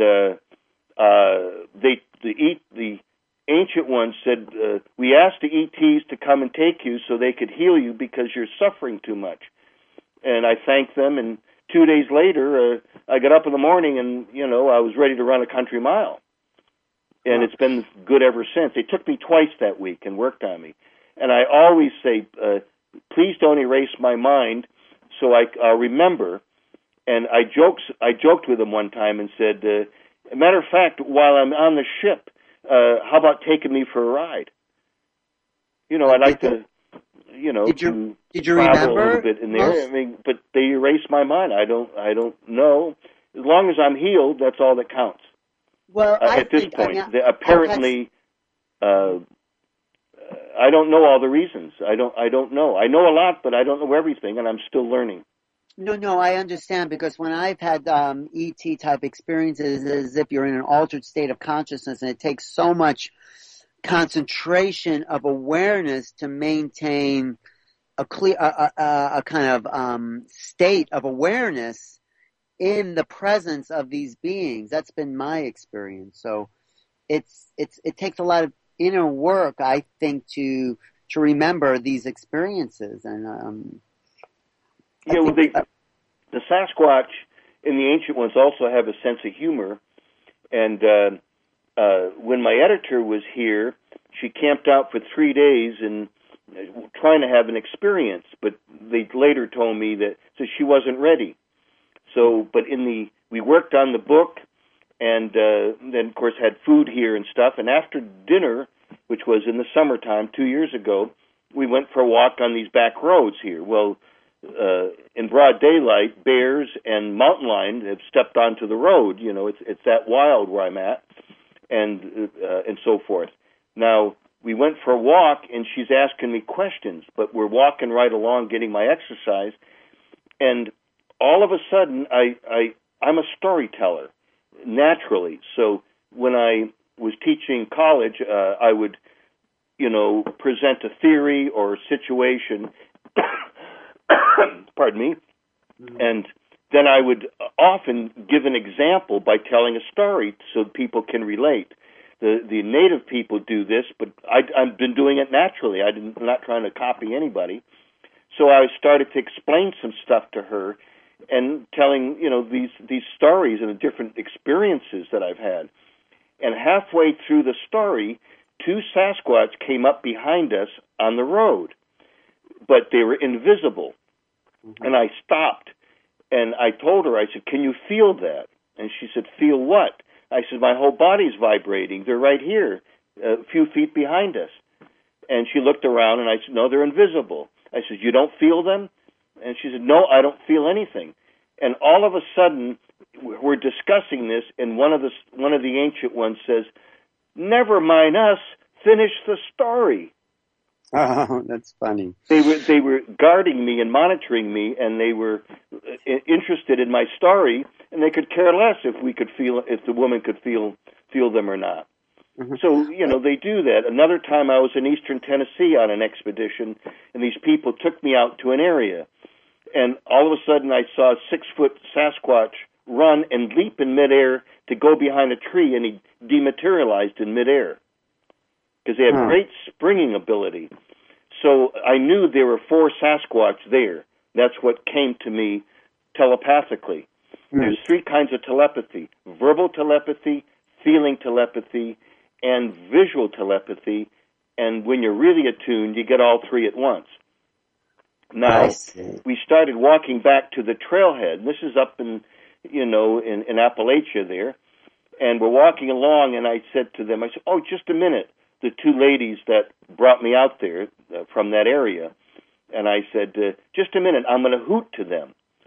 the ancient ones said, we asked the ETs to come and take you so they could heal you because you're suffering too much. And I thanked them, and 2 days later, I got up in the morning and, I was ready to run a country mile. And it's been good ever since. They took me twice that week and worked on me. And I always say, please don't erase my mind so I'll remember. And I joked with them one time and said, matter of fact, while I'm on the ship, how about taking me for a ride? I'd like to, Did you travel remember a little bit in there. But they erased my mind. I don't know. As long as I'm healed, that's all that counts. Well, at this point, apparently, I don't know all the reasons. I don't know. I know a lot, but I don't know everything, and I'm still learning. No, I understand, because when I've had ET type experiences, it's as if you're in an altered state of consciousness, and it takes so much concentration of awareness to maintain a clear, a kind of state of awareness in the presence of these beings. That's been my experience. So it takes a lot of inner work, I think, to remember these experiences. And the Sasquatch and the ancient ones also have a sense of humor. And when my editor was here, she camped out for 3 days and trying to have an experience, but they later told me that she wasn't ready. So, but we worked on the book, and then of course had food here and stuff. And after dinner, which was in the summertime 2 years ago, we went for a walk on these back roads here. Well, in broad daylight, bears and mountain lion have stepped onto the road. It's that wild where I'm at, and so forth. Now, we went for a walk, and she's asking me questions, but we're walking right along, getting my exercise, and all of a sudden, I'm a storyteller, naturally. So when I was teaching college, I would, present a theory or a situation, pardon me, and then I would often give an example by telling a story so people can relate. The native people do this, but I've been doing it naturally. I'm not trying to copy anybody. So I started to explain some stuff to her and telling, these stories and the different experiences that I've had. And halfway through the story, 2 Sasquatch came up behind us on the road, but they were invisible. Mm-hmm. And I stopped, and I told her, I said, "Can you feel that?" And she said, "Feel what?" I said, "My whole body's vibrating. They're right here, a few feet behind us." And she looked around, and I said, "No, they're invisible." I said, "You don't feel them?" And she said, "No, I don't feel anything." And all of a sudden, we're discussing this, and one of the ancient ones says, "Never mind us. Finish the story." Oh, that's funny. They were guarding me and monitoring me, and they were interested in my story, and they could care less if the woman could feel them or not. Mm-hmm. So, they do that. Another time I was in eastern Tennessee on an expedition, and these people took me out to an area. And all of a sudden I saw a 6-foot Sasquatch run and leap in midair to go behind a tree, and he dematerialized in midair because they have great springing ability. So I knew there were 4 Sasquatch there. That's what came to me telepathically. There's 3 kinds of telepathy: verbal telepathy, feeling telepathy, and visual telepathy. And when you're really attuned, you get all 3 at once. Now, we started walking back to the trailhead. This is up in Appalachia there. And we're walking along, and I said to them, I said, "Oh, just a minute." The 2 ladies that brought me out there from that area. And I said, "Just a minute, I'm going to hoot to them."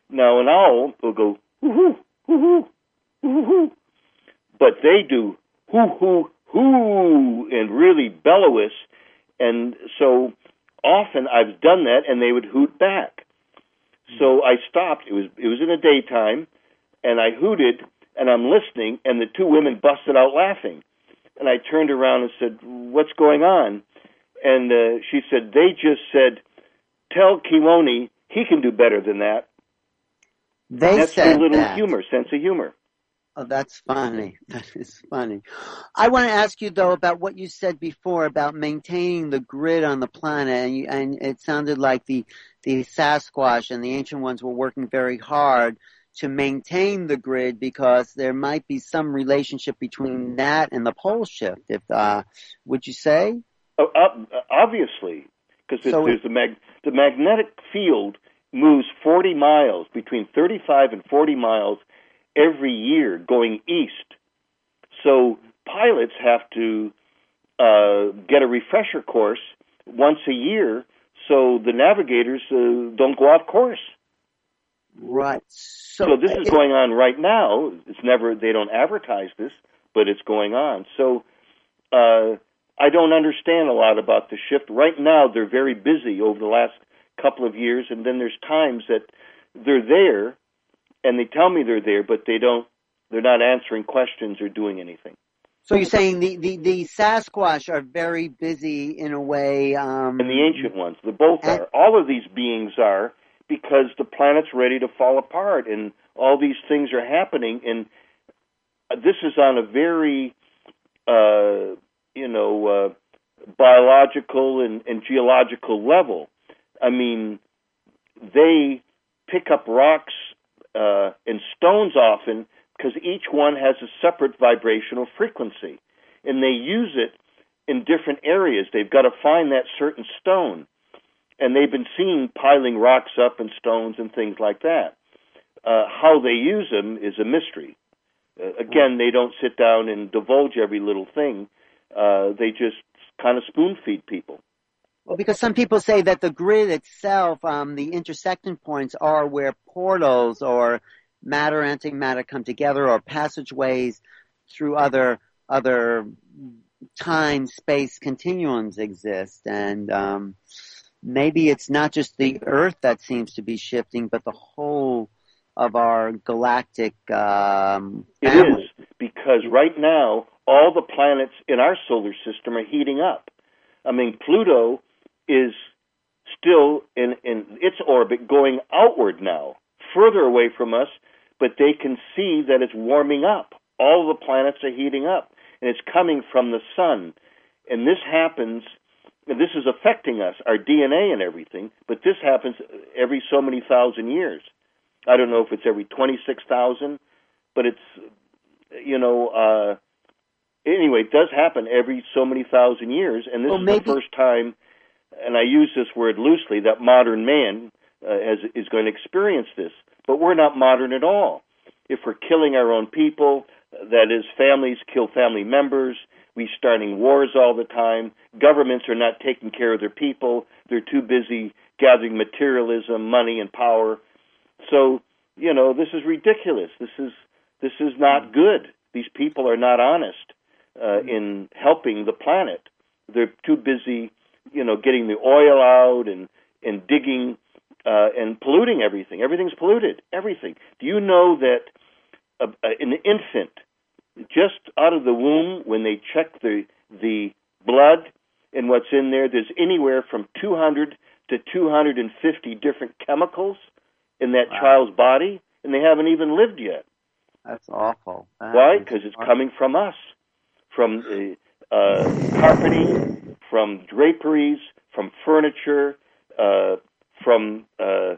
Now an owl will go hoo hoo hoo hoo hoo, but they do hoo hoo hoo and really bellowous, and so often I've done that, and they would hoot back. So I stopped. It was in the daytime, and I hooted, and I'm listening, and the two women busted out laughing, and I turned around and said, "What's going on?" And she said, "They just said, tell Kimoni he can do better than that." That's their little that. sense of humor. Oh, that's funny. That is funny. I want to ask you, though, about what you said before about maintaining the grid on the planet, and it sounded like the Sasquatch and the Ancient Ones were working very hard to maintain the grid because there might be some relationship between that and the pole shift. If would you say? Obviously, because there's the magnetic field moves 40 miles, between 35 and 40 miles every year going east. So pilots have to get a refresher course once a year so the navigators don't go off course. Right. So this is going on right now. They don't advertise this, but it's going on. So I don't understand a lot about the shift. Right now they're very busy over the last couple of years, and then there's times that they're there and they tell me they're there, but they're not answering questions or doing anything. So you're saying the Sasquatch are very busy in a way. And the Ancient Ones, they both are. All of these beings are, because the planet's ready to fall apart, and all these things are happening, and this is on a very, biological and geological level. I mean, they pick up rocks and stones often because each one has a separate vibrational frequency, and they use it in different areas. They've got to find that certain stone, and they've been seen piling rocks up and stones and things like that. How they use them is a mystery. Again, they don't sit down and divulge every little thing. They just kind of spoon-feed people. Well, because some people say that the grid itself, the intersection points are where portals or matter and antimatter come together, or passageways through other time-space continuums exist. And maybe it's not just the Earth that seems to be shifting, but the whole of our galactic family. It is, because right now all the planets in our solar system are heating up. I mean, Pluto is still in its orbit going outward now, further away from us, but they can see that it's warming up. All the planets are heating up, and it's coming from the sun. And this happens, and this is affecting us, our DNA and everything, but this happens every so many thousand years. I don't know if it's every 26,000, but it's, anyway, it does happen every so many thousand years, and this is the first time, and I use this word loosely, that modern man is going to experience this. But we're not modern at all. If we're killing our own people, that is, families kill family members, we're starting wars all the time, governments are not taking care of their people, they're too busy gathering materialism, money, and power. So, this is ridiculous. This is not good. These people are not honest in helping the planet. They're too busy, getting the oil out and digging and polluting everything. Everything's polluted. Everything. Do you know that an infant, just out of the womb, when they check the blood and what's in there, there's anywhere from 200 to 250 different chemicals in that child's body, and they haven't even lived yet. That's awful. Why? Because it's coming from us, from carpeting, from draperies, from furniture, from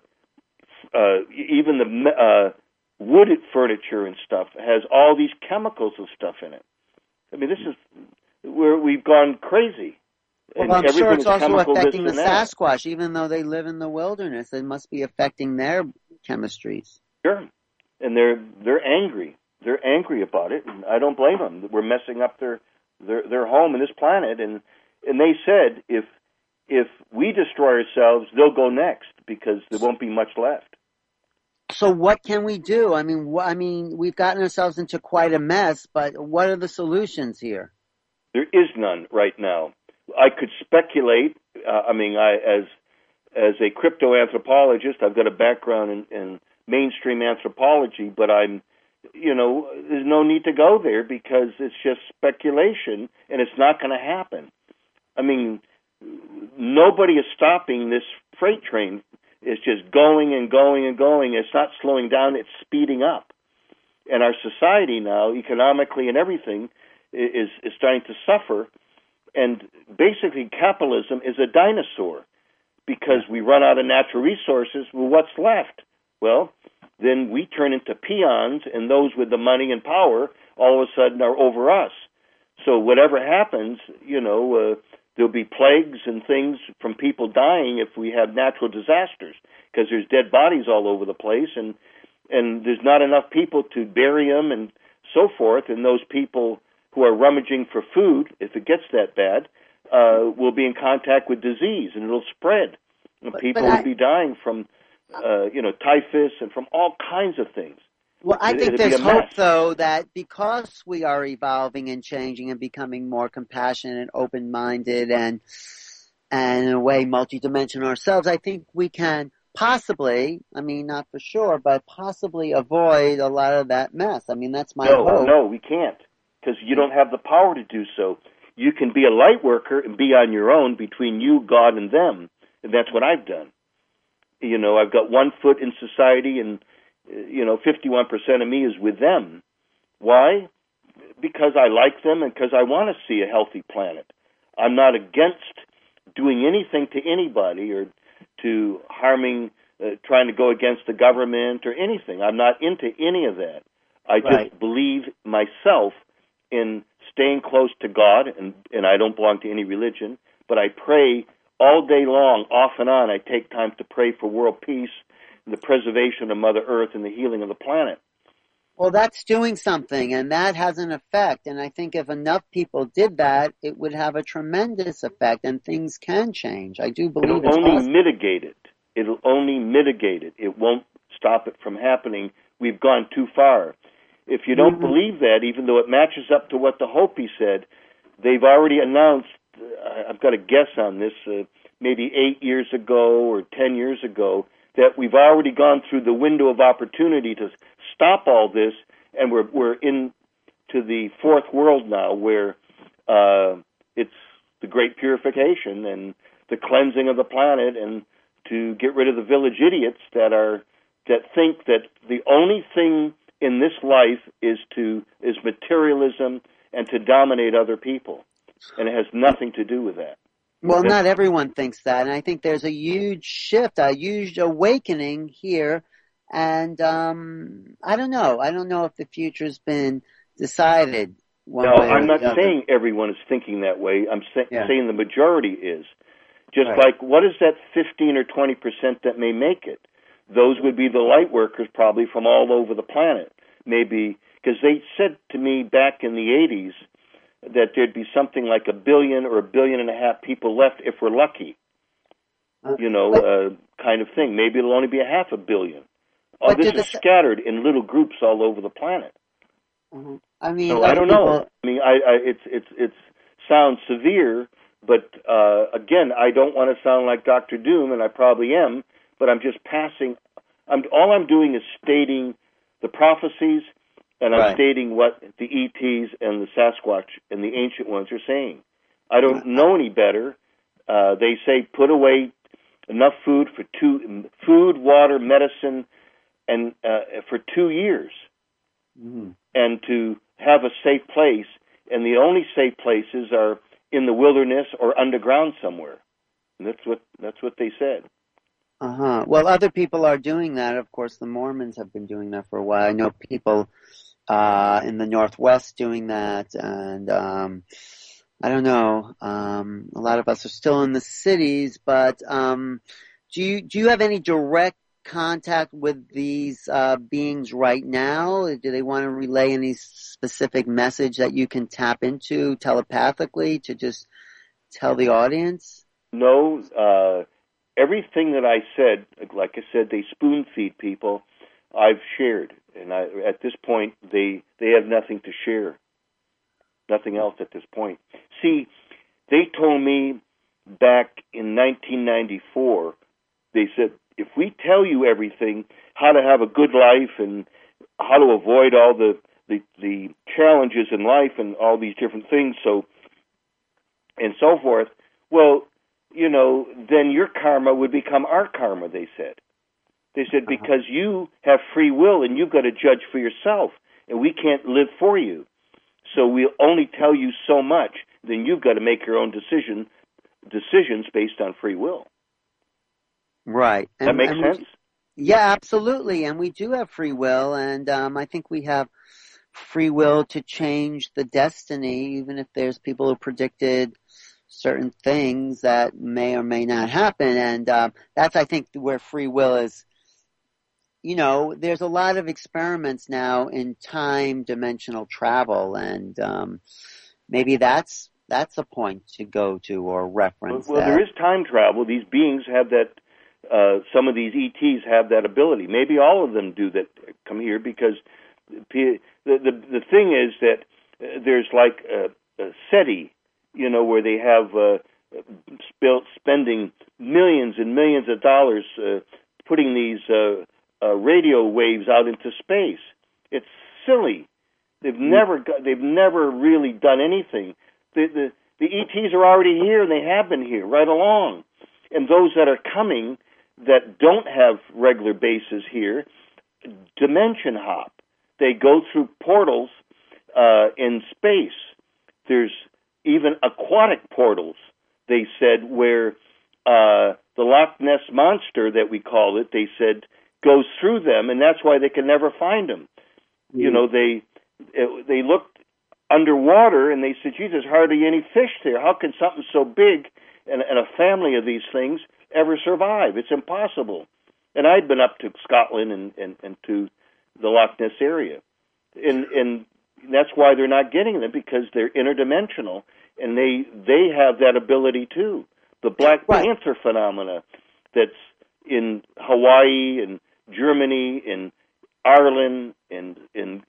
even the wooded furniture and stuff has all these chemicals and stuff in it. I mean, this is where we've gone crazy. Well, I'm sure it's also affecting the Sasquatch, even though they live in the wilderness. It must be affecting their chemistries. Sure, and they're angry. They're angry about it, and I don't blame them. We're messing up their home and this planet, and they said if we destroy ourselves, they'll go next because there won't be much left. so what can we do? I mean, we've gotten ourselves into quite a mess, but what are the solutions here? There is none right now. I could speculate. As a crypto anthropologist, I've got a background in mainstream anthropology, but there's no need to go there because it's just speculation and it's not going to happen. I mean, nobody is stopping this freight train. It's just going and going and going. It's not slowing down. It's speeding up. And our society now, economically and everything, is starting to suffer. And basically, capitalism is a dinosaur because we run out of natural resources. Well, what's left? Well, then we turn into peons, and those with the money and power all of a sudden are over us. So whatever happens, there'll be plagues and things from people dying if we have natural disasters because there's dead bodies all over the place, and there's not enough people to bury them and so forth, and those people who are rummaging for food, if it gets that bad, will be in contact with disease, and it'll spread. And people will be dying from, typhus and from all kinds of things. Well, I think there's hope, though, that because we are evolving and changing and becoming more compassionate and open-minded and in a way multidimensional ourselves, I think we can possibly, not for sure, but possibly avoid a lot of that mess. I mean, that's my hope. No, we can't because you don't have the power to do so. You can be a light worker and be on your own between you, God, and them, and that's what I've done. I've got 1 foot in society and 51% of me is with them. Why? Because I like them and because I want to see a healthy planet. I'm not against doing anything to anybody or to harming, trying to go against the government or anything. I'm not into any of that. I just believe myself in staying close to God, and I don't belong to any religion, but I pray all day long, off and on. I take time to pray for world peace, the preservation of Mother Earth and the healing of the planet. Well, that's doing something, and that has an effect. And I think if enough people did that, it would have a tremendous effect, and things can change. I do believe It'll only mitigate it. It'll only mitigate it. It won't stop it from happening. We've gone too far. If you don't believe that, even though it matches up to what the Hopi said, they've already announced, I've got a guess on this, maybe 8 years ago or 10 years ago, that we've already gone through the window of opportunity to stop all this, and we're into the fourth world now, where it's the great purification and the cleansing of the planet, and to get rid of the village idiots that think that the only thing in this life is materialism and to dominate other people, and it has nothing to do with that. Well, not everyone thinks that, and I think there's a huge shift, a huge awakening here, and I don't know. I don't know if the future's been decided one way or the other. I'm not saying everyone is thinking that way. I'm saying the majority is. Just like, what is that 15 or 20% that may make it? Those would be the light workers probably from all over the planet, maybe, because they said to me back in the 80s that there'd be something like 1 billion or 1.5 billion people left if we're lucky, kind of thing. Maybe it'll only be 500 million. All this is scattered in little groups all over the planet. I mean, so I don't know. I mean, it sounds severe, but again, I don't want to sound like Dr. Doom, and I probably am. But I'm just passing. All I'm doing is stating the prophecies, and I'm stating what the ETs and the Sasquatch and the ancient ones are saying. I don't know any better. They say put away enough food for food, water, medicine, and for 2 years, and to have a safe place. And the only safe places are in the wilderness or underground somewhere. And that's what they said. Well, other people are doing that. Of course, the Mormons have been doing that for a while. I know people in the Northwest doing that, and I don't know. A lot of us are still in the cities, but do you have any direct contact with these beings right now? Do they want to relay any specific message that you can tap into telepathically to just tell the audience? No. Everything that I said, like I said, they spoon feed people. I've shared, and at this point they have nothing to share, nothing else at this point. See, they told me back in 1994, they said, if we tell you everything, how to have a good life and how to avoid all the challenges in life and all these different things, so and so forth, well, then your karma would become our karma, they said. They said, because you have free will and you've got to judge for yourself, and we can't live for you. So we'll only tell you so much, then you've got to make your own decisions based on free will. Right. That makes sense? Yeah, absolutely. And we do have free will, and I think we have free will to change the destiny, even if there's people who predicted certain things that may or may not happen. And that's, I think, where free will is. There's a lot of experiments now in time dimensional travel, and maybe that's a point to go to or reference. Well, there is time travel. These beings have that. Some of these ETs have that ability. Maybe all of them do that. Come here, because the thing is that there's like a SETI, where they have spending millions and millions of dollars putting these radio waves out into space. It's silly. They've never really done anything. The ETs are already here, and they have been here right along. And those that are coming that don't have regular bases here dimension hop. They go through portals in space. There's even aquatic portals, they said, where the Loch Ness Monster, that we call it, they said, goes through them, and that's why they can never find him. Mm-hmm. They looked underwater, and they said, geez, there's hardly any fish there. How can something so big and a family of these things ever survive? It's impossible. And I'd been up to Scotland and to the Loch Ness area. And that's why they're not getting them, because they're interdimensional, and they have that ability too. The Black Panther phenomena that's in Hawaii and Germany and Ireland and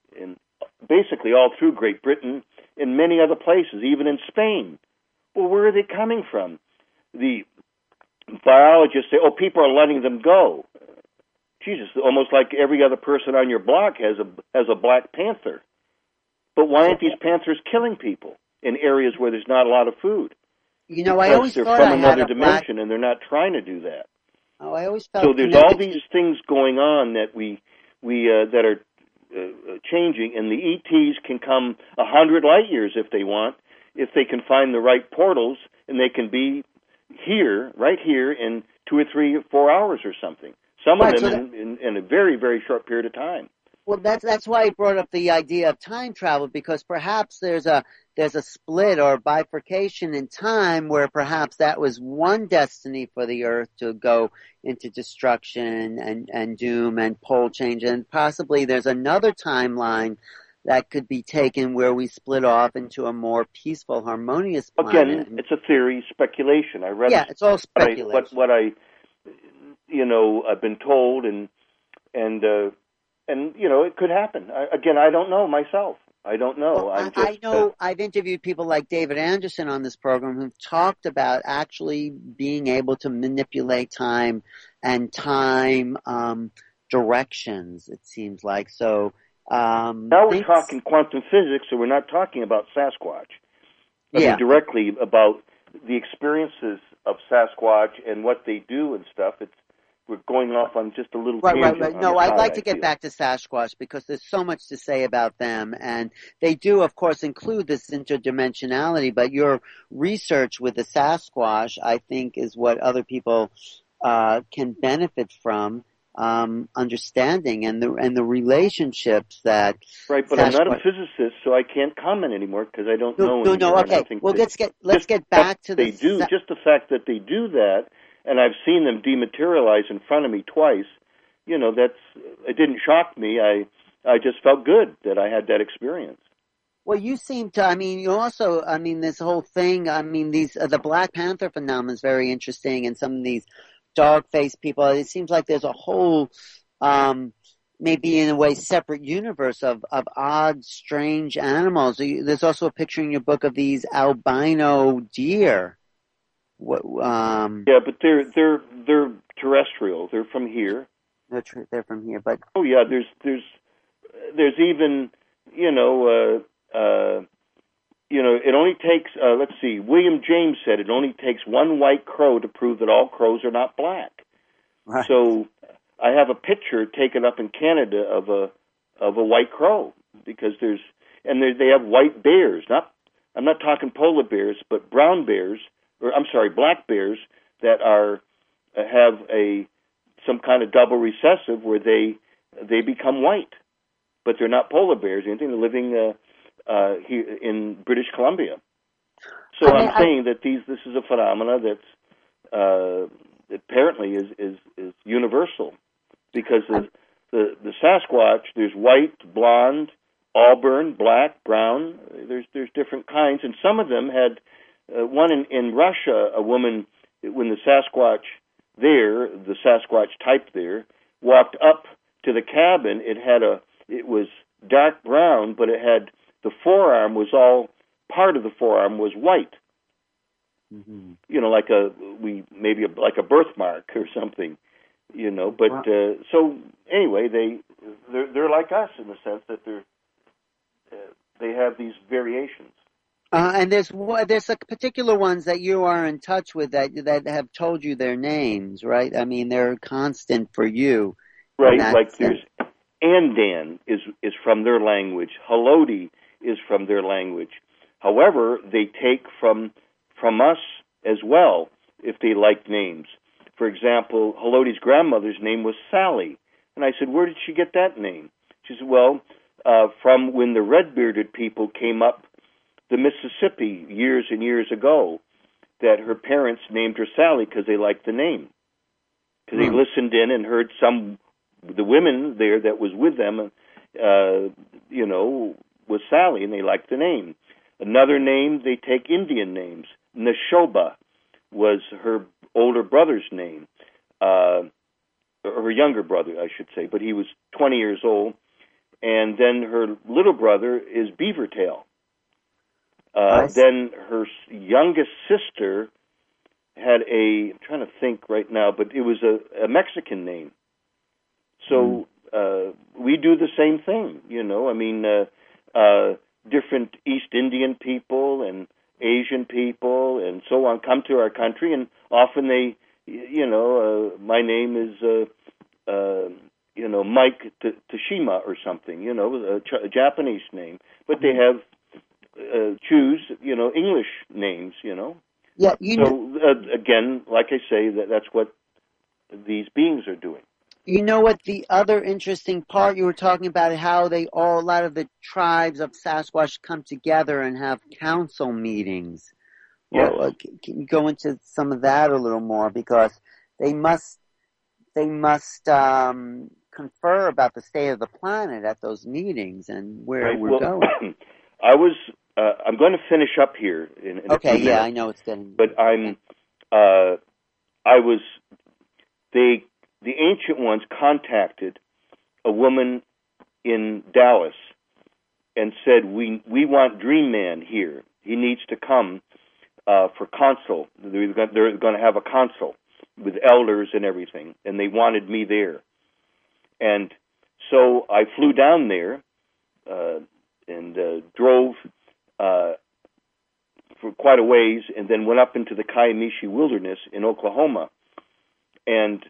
basically all through Great Britain and many other places, even in Spain. Well, where are they coming from? The biologists say, people are letting them go. Jesus, almost like every other person on your block has a Black Panther. But why aren't these panthers killing people in areas where there's not a lot of food? I always they're thought from I another had dimension, and they're not trying to do that. Oh, I always felt so. There's all these things going on that we that are changing, and the ETs can come 100 light years if they want, if they can find the right portals, and they can be right here, in 2 or 3 or 4 hours or something. Some of them in a very, very short period of time. Well, that's why I brought up the idea of time travel, because perhaps there's a split or bifurcation in time where perhaps that was one destiny for the Earth to go into destruction and doom and pole change, and possibly there's another timeline that could be taken where we split off into a more peaceful, harmonious planet. Again, it's a theory, speculation. I read. Yeah, it's all speculation. What I've been told, and it could happen. I don't know myself. I don't know. Well, I know I've interviewed people like David Anderson on this program who've talked about actually being able to manipulate time and time directions, it seems like. So now we're talking quantum physics, so we're not talking about Sasquatch. I mean, directly about the experiences of Sasquatch and what they do and stuff. We're going off on just a little tangent. Right. No, I'd like to get back to Sasquatch because there's so much to say about them. And they do, of course, include this interdimensionality, but your research with the Sasquatch, I think, is what other people can benefit from understanding and the relationships that Right, but I'm not a physicist, so I can't comment anymore because I don't know anymore. No, okay. Well, let's get back to the... Just the fact that they do that, and I've seen them dematerialize in front of me twice, it didn't shock me. I just felt good that I had that experience. Well, you seem to, this whole thing, the Black Panther phenomenon is very interesting, and some of these dog-faced people, it seems like there's a whole maybe in a way separate universe of odd, strange animals. There's also a picture in your book of these albino deer. Yeah, but they're terrestrial. They're from here. They're from here, but oh yeah, there's even it only takes let's see. William James said it only takes one white crow to prove that all crows are not black. right. So I have a picture taken up in Canada of a white crow because they have white bears. I'm not talking polar bears, but brown bears, or I'm sorry, black bears that have some kind of double recessive where they become white, but they're not polar bears or anything. They're living here in British Columbia. So I'm saying that this is a phenomena that's apparently is universal, because the Sasquatch, there's white, blonde, auburn, black, brown. There's different kinds, and some of them had one in Russia. A woman, when the Sasquatch type there, walked up to the cabin. It was dark brown, but it had the forearm was all part of the forearm was white. Mm-hmm. Like a birthmark or something. But wow. So anyway, they're like us in the sense that they have these variations. And there's particular ones that you are in touch with that have told you their names, right? I mean, they're constant for you. Right, like there's Andan is from their language. Haloti is from their language. However, they take from us as well if they like names. For example, Haloti's grandmother's name was Sally. And I said, where did she get that name? She said, well, from when the red-bearded people came up the Mississippi years and years ago, that her parents named her Sally because they liked the name. Because they listened in and heard the women there that was with them, was Sally, and they liked the name. Another name, they take Indian names. Neshoba was her older brother's name, or her younger brother, I should say, but he was 20 years old. And then her little brother is Beavertail. Nice. Then her youngest sister had I'm trying to think right now, but it was a Mexican name. So we do the same thing, I mean, different East Indian people and Asian people and so on come to our country, and often they, my name is, Mike Tashima or something, a Japanese name, but they have choose, English names, Yeah, again, like I say, that's what these beings are doing. You know what? The other interesting part you were talking about how a lot of the tribes of Sasquatch come together and have council meetings. Yes. Well, can you go into some of that a little more, because they must confer about the state of the planet at those meetings and where we're going. I'm going to finish up here in a few minutes. I know it's getting. But the ancient ones contacted a woman in Dallas and said, we want Dream Man here. He needs to come for consult. They're going to have a consult with elders and everything, and they wanted me there. And so I flew down there and drove for quite a ways, and then went up into the Kiamishi Wilderness in Oklahoma. And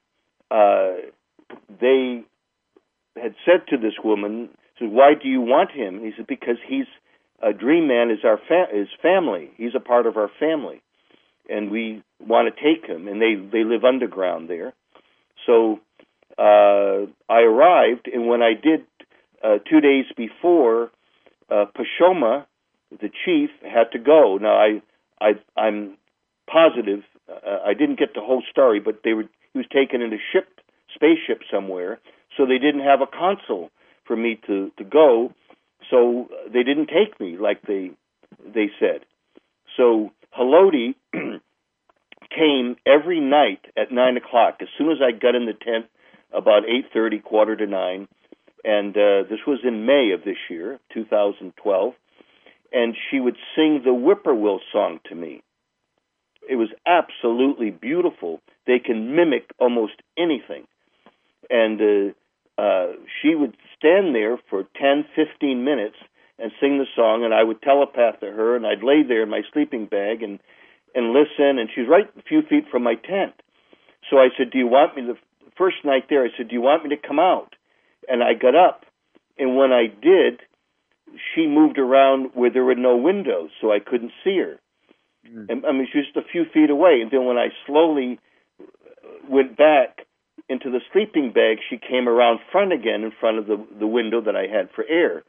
they had said to this woman, said, why do you want him? And he said, because he's a Dream Man is his family. He's a part of our family, and we want to take him. And they live underground there. So I arrived, and when I did 2 days before, Pashoma, the chief, had to go. Now I'm positive I didn't get the whole story, but he was taken in a spaceship somewhere, so they didn't have a consul for me to go, so they didn't take me like they said. So Haloti came every night at 9 o'clock. As soon as I got in the tent, about 8:30, 8:45, And this was in May of this year, 2012, and she would sing the Whippoorwill song to me. It was absolutely beautiful. They can mimic almost anything. And she would stand there for 10, 15 minutes and sing the song, and I would telepath to her, and I'd lay there in my sleeping bag and listen, and she's right a few feet from my tent. So I said, the first night there, I said, do you want me to come out? And I got up, and when I did, she moved around where there were no windows, so I couldn't see her. And, I mean, she was just a few feet away, and then when I slowly went back into the sleeping bag, she came around front again in front of the window that I had for air.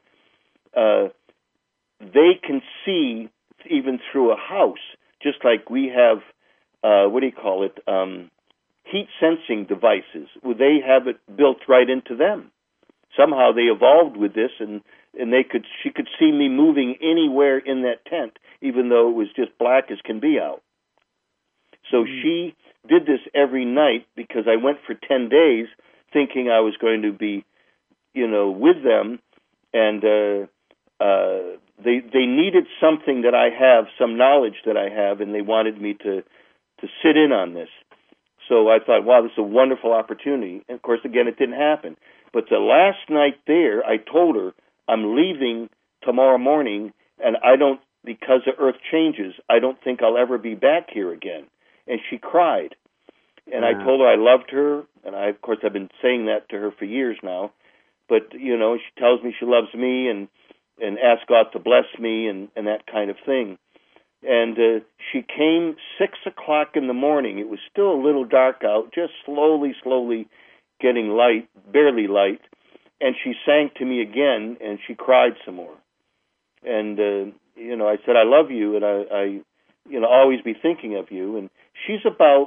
They can see even through a house, just like we have, heat sensing devices. Well, they have it built right into them. Somehow they evolved with this, and she could see me moving anywhere in that tent, even though it was just black as can be out. So she did this every night because I went for 10 days thinking I was going to be, with them, and they needed something that I have, some knowledge that I have, and they wanted me to sit in on this. So I thought, wow, this is a wonderful opportunity. And of course, again, it didn't happen. But the last night there, I told her, I'm leaving tomorrow morning, and because the earth changes, I don't think I'll ever be back here again. And she cried. And I told her I loved her, and of course, I've been saying that to her for years now. But, she tells me she loves me and asks God to bless me and that kind of thing. And she came 6 o'clock in the morning. It was still a little dark out, just slowly getting light, barely light. And she sang to me again, and she cried some more. And, I said, I love you, and I always be thinking of you. And she's about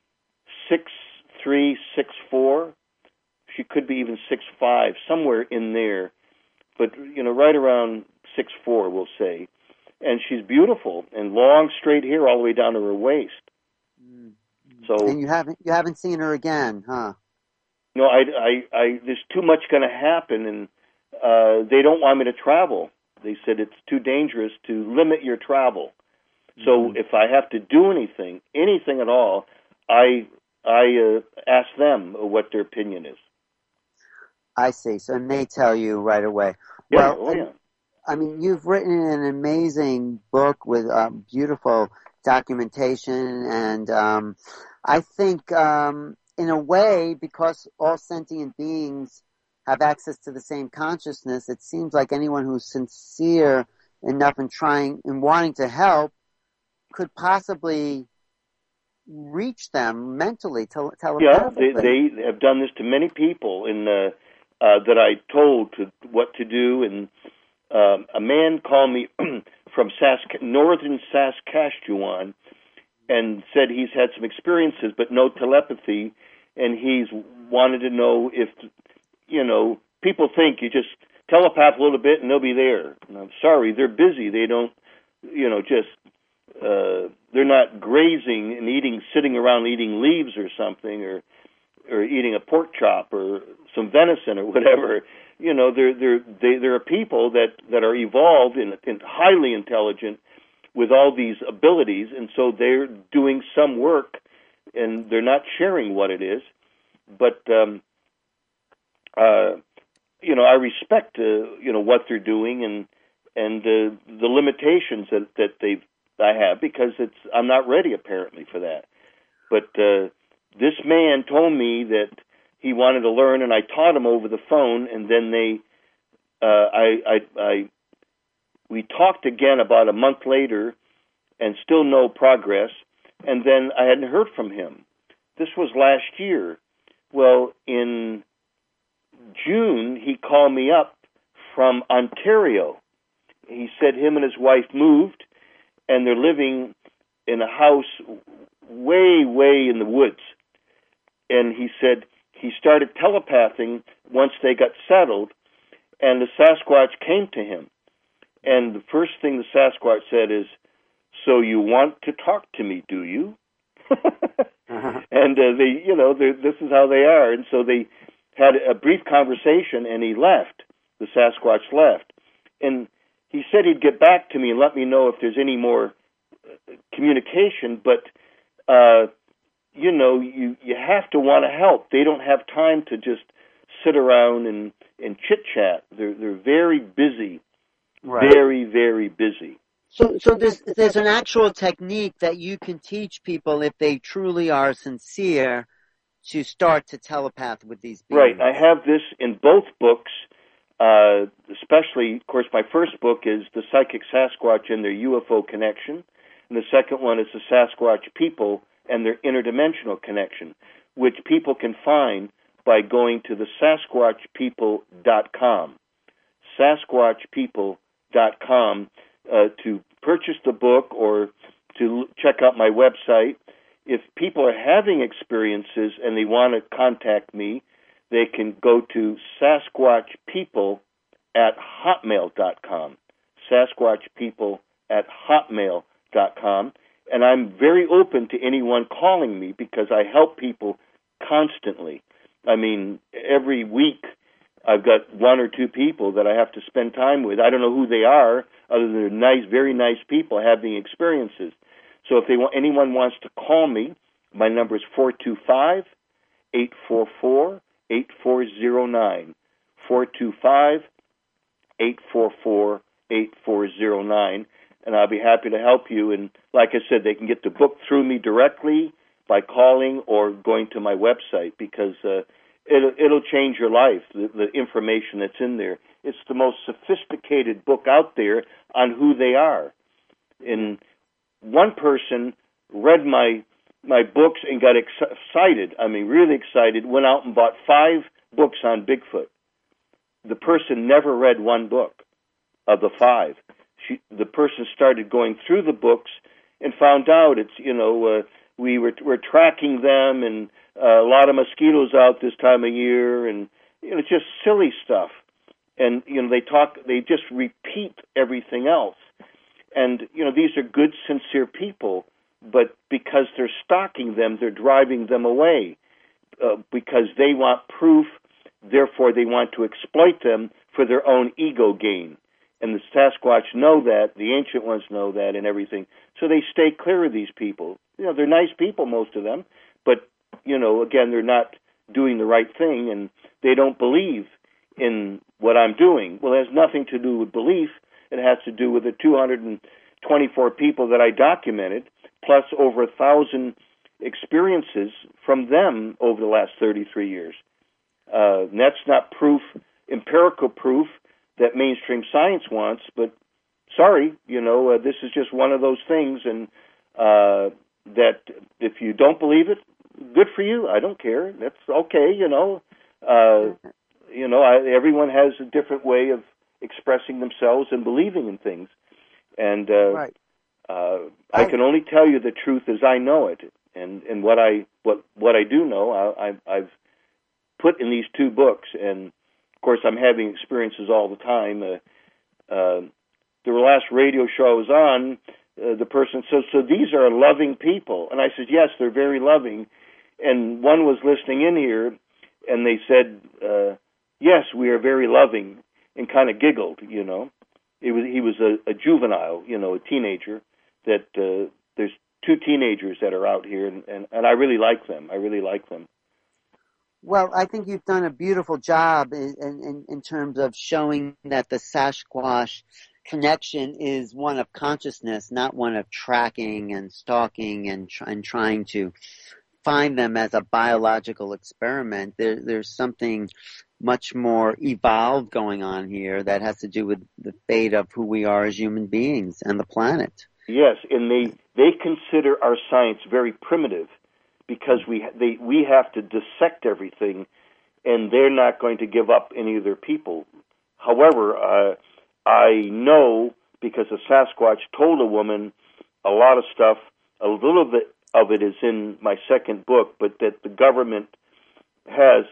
6'3", 6'4". She could be even 6'5", somewhere in there. But, right around 6'4", we'll say. And she's beautiful and long, straight hair all the way down to her waist. So, and you haven't seen her again, huh? No, there's too much going to happen, and they don't want me to travel. They said it's too dangerous to limit your travel. So if I have to do anything at all, I ask them what their opinion is. I see. So and they tell you right away. Yeah, Well, I mean, you've written an amazing book with beautiful documentation, and I think in a way, because all sentient beings have access to the same consciousness, it seems like anyone who's sincere enough in trying and wanting to help could possibly reach them mentally, telepathically. Yeah, they have done this to many people that I told what to do, and a man called me from northern Saskatchewan and said he's had some experiences but no telepathy, and he's wanted to know if, people think you just telepath a little bit and they'll be there. And I'm sorry, they're busy. They don't, they're not grazing and sitting around eating leaves or something, or eating a pork chop or some venison or whatever. There are people that are evolved and highly intelligent with all these abilities, and so they're doing some work, and they're not sharing what it is. But I respect what they're doing and the limitations that I have, because I'm not ready apparently for that. But this man told me that he wanted to learn, and I taught him over the phone, and then we talked again about a month later, and still no progress, and then I hadn't heard from him. This was last year. Well, in June, he called me up from Ontario. He said him and his wife moved, and they're living in a house way, way in the woods. And he said he started telepathing once they got settled, and the Sasquatch came to him. And the first thing the Sasquatch said is, "So you want to talk to me, do you?" And this is how they are. And so had a brief conversation, and he left. The Sasquatch left. And he said he'd get back to me and let me know if there's any more communication, but, you have to want to help. They don't have time to just sit around and chit-chat. They're very busy, right. Very, very busy. So there's an actual technique that you can teach people if they truly are sincere to start to telepath with these beings. Right. I have this in both books, especially, of course, my first book is The Psychic Sasquatch and Their UFO Connection, and the second one is The Sasquatch People and Their Interdimensional Connection, which people can find by going to the SasquatchPeople.com. SasquatchPeople.com to purchase the book or to check out my website. If people are having experiences and they want to contact me, they can go to SasquatchPeople@hotmail.com. SasquatchPeople@hotmail.com. And I'm very open to anyone calling me because I help people constantly. I mean, every week I've got one or two people that I have to spend time with. I don't know who they are, other than they're nice, very nice people having experiences. So if anyone wants to call me, my number is 425-844-8409. 425-844-8409. And I'll be happy to help you. And like I said, they can get the book through me directly by calling or going to my website because it'll change your life, the information that's in there. It's the most sophisticated book out there on who they are. And one person read my books and got excited, really excited, went out and bought 5 books on Bigfoot. The person never read one book of the 5. The person started going through the books and found out we're tracking them and a lot of mosquitoes out this time of year and just silly stuff. And they just repeat everything else. And these are good, sincere people, but because they're stalking them, they're driving them away because they want proof. Therefore, they want to exploit them for their own ego gain. And the Sasquatch know that, the ancient ones know that and everything. So they stay clear of these people. They're nice people, most of them, but, again, they're not doing the right thing, and they don't believe in what I'm doing. Well, it has nothing to do with belief. It has to do with the 224 people that I documented, plus over 1,000 experiences from them over the last 33 years. And that's not proof, empirical proof, that mainstream science wants, but sorry, this is just one of those things, and that if you don't believe it, good for you. I don't care. That's okay, everyone has a different way of expressing themselves and believing in things, and right. I can only tell you the truth as I know it, and what I do know, I've put in these 2 books, and of course, I'm having experiences all the time. The last radio show I was on, the person said, so these are loving people. And I said, yes, they're very loving. And one was listening in here, and they said, yes, we are very loving, and kind of giggled, He was a juvenile, a teenager, that there's 2 teenagers that are out here, and I really like them. I really like them. Well, I think you've done a beautiful job in terms of showing that the Sasquatch connection is one of consciousness, not one of tracking and stalking and trying to find them as a biological experiment. There's something much more evolved going on here that has to do with the fate of who we are as human beings and the planet. Yes, and they consider our science very primitive, because we have to dissect everything, and they're not going to give up any of their people. However, I know, because a Sasquatch told a woman a lot of stuff, a little bit of it is in my second book, but that the government has,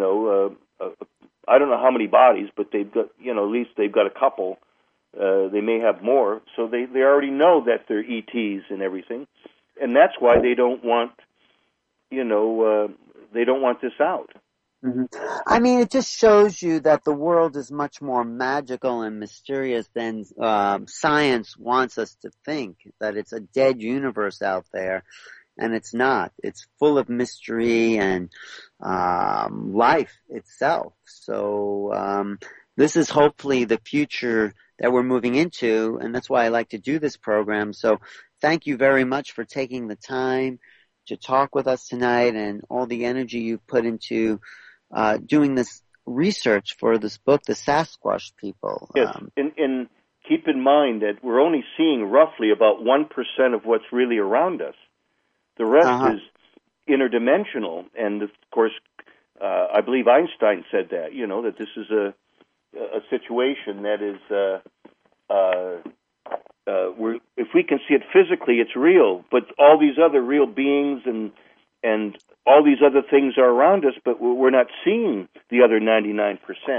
I don't know how many bodies, but they've got, at least they've got a couple. They may have more, so they already know that they're ETs and everything, and that's why they don't want, they don't want this out. hmm I mean, it just shows you that the world is much more magical and mysterious than science wants us to think, that it's a dead universe out there, and it's not. It's full of mystery and life itself. So this is hopefully the future that we're moving into, and that's why I like to do this program. So thank you very much for taking the time to talk with us tonight and all the energy you've put into doing this research for this book, The Sasquatch People. Yes, and keep in mind that we're only seeing roughly about 1% of what's really around us. The rest is interdimensional, and of course, I believe Einstein said that, that this is a situation that is, if we can see it physically, it's real, but all these other real beings and all these other things are around us, but we're not seeing the other 99%.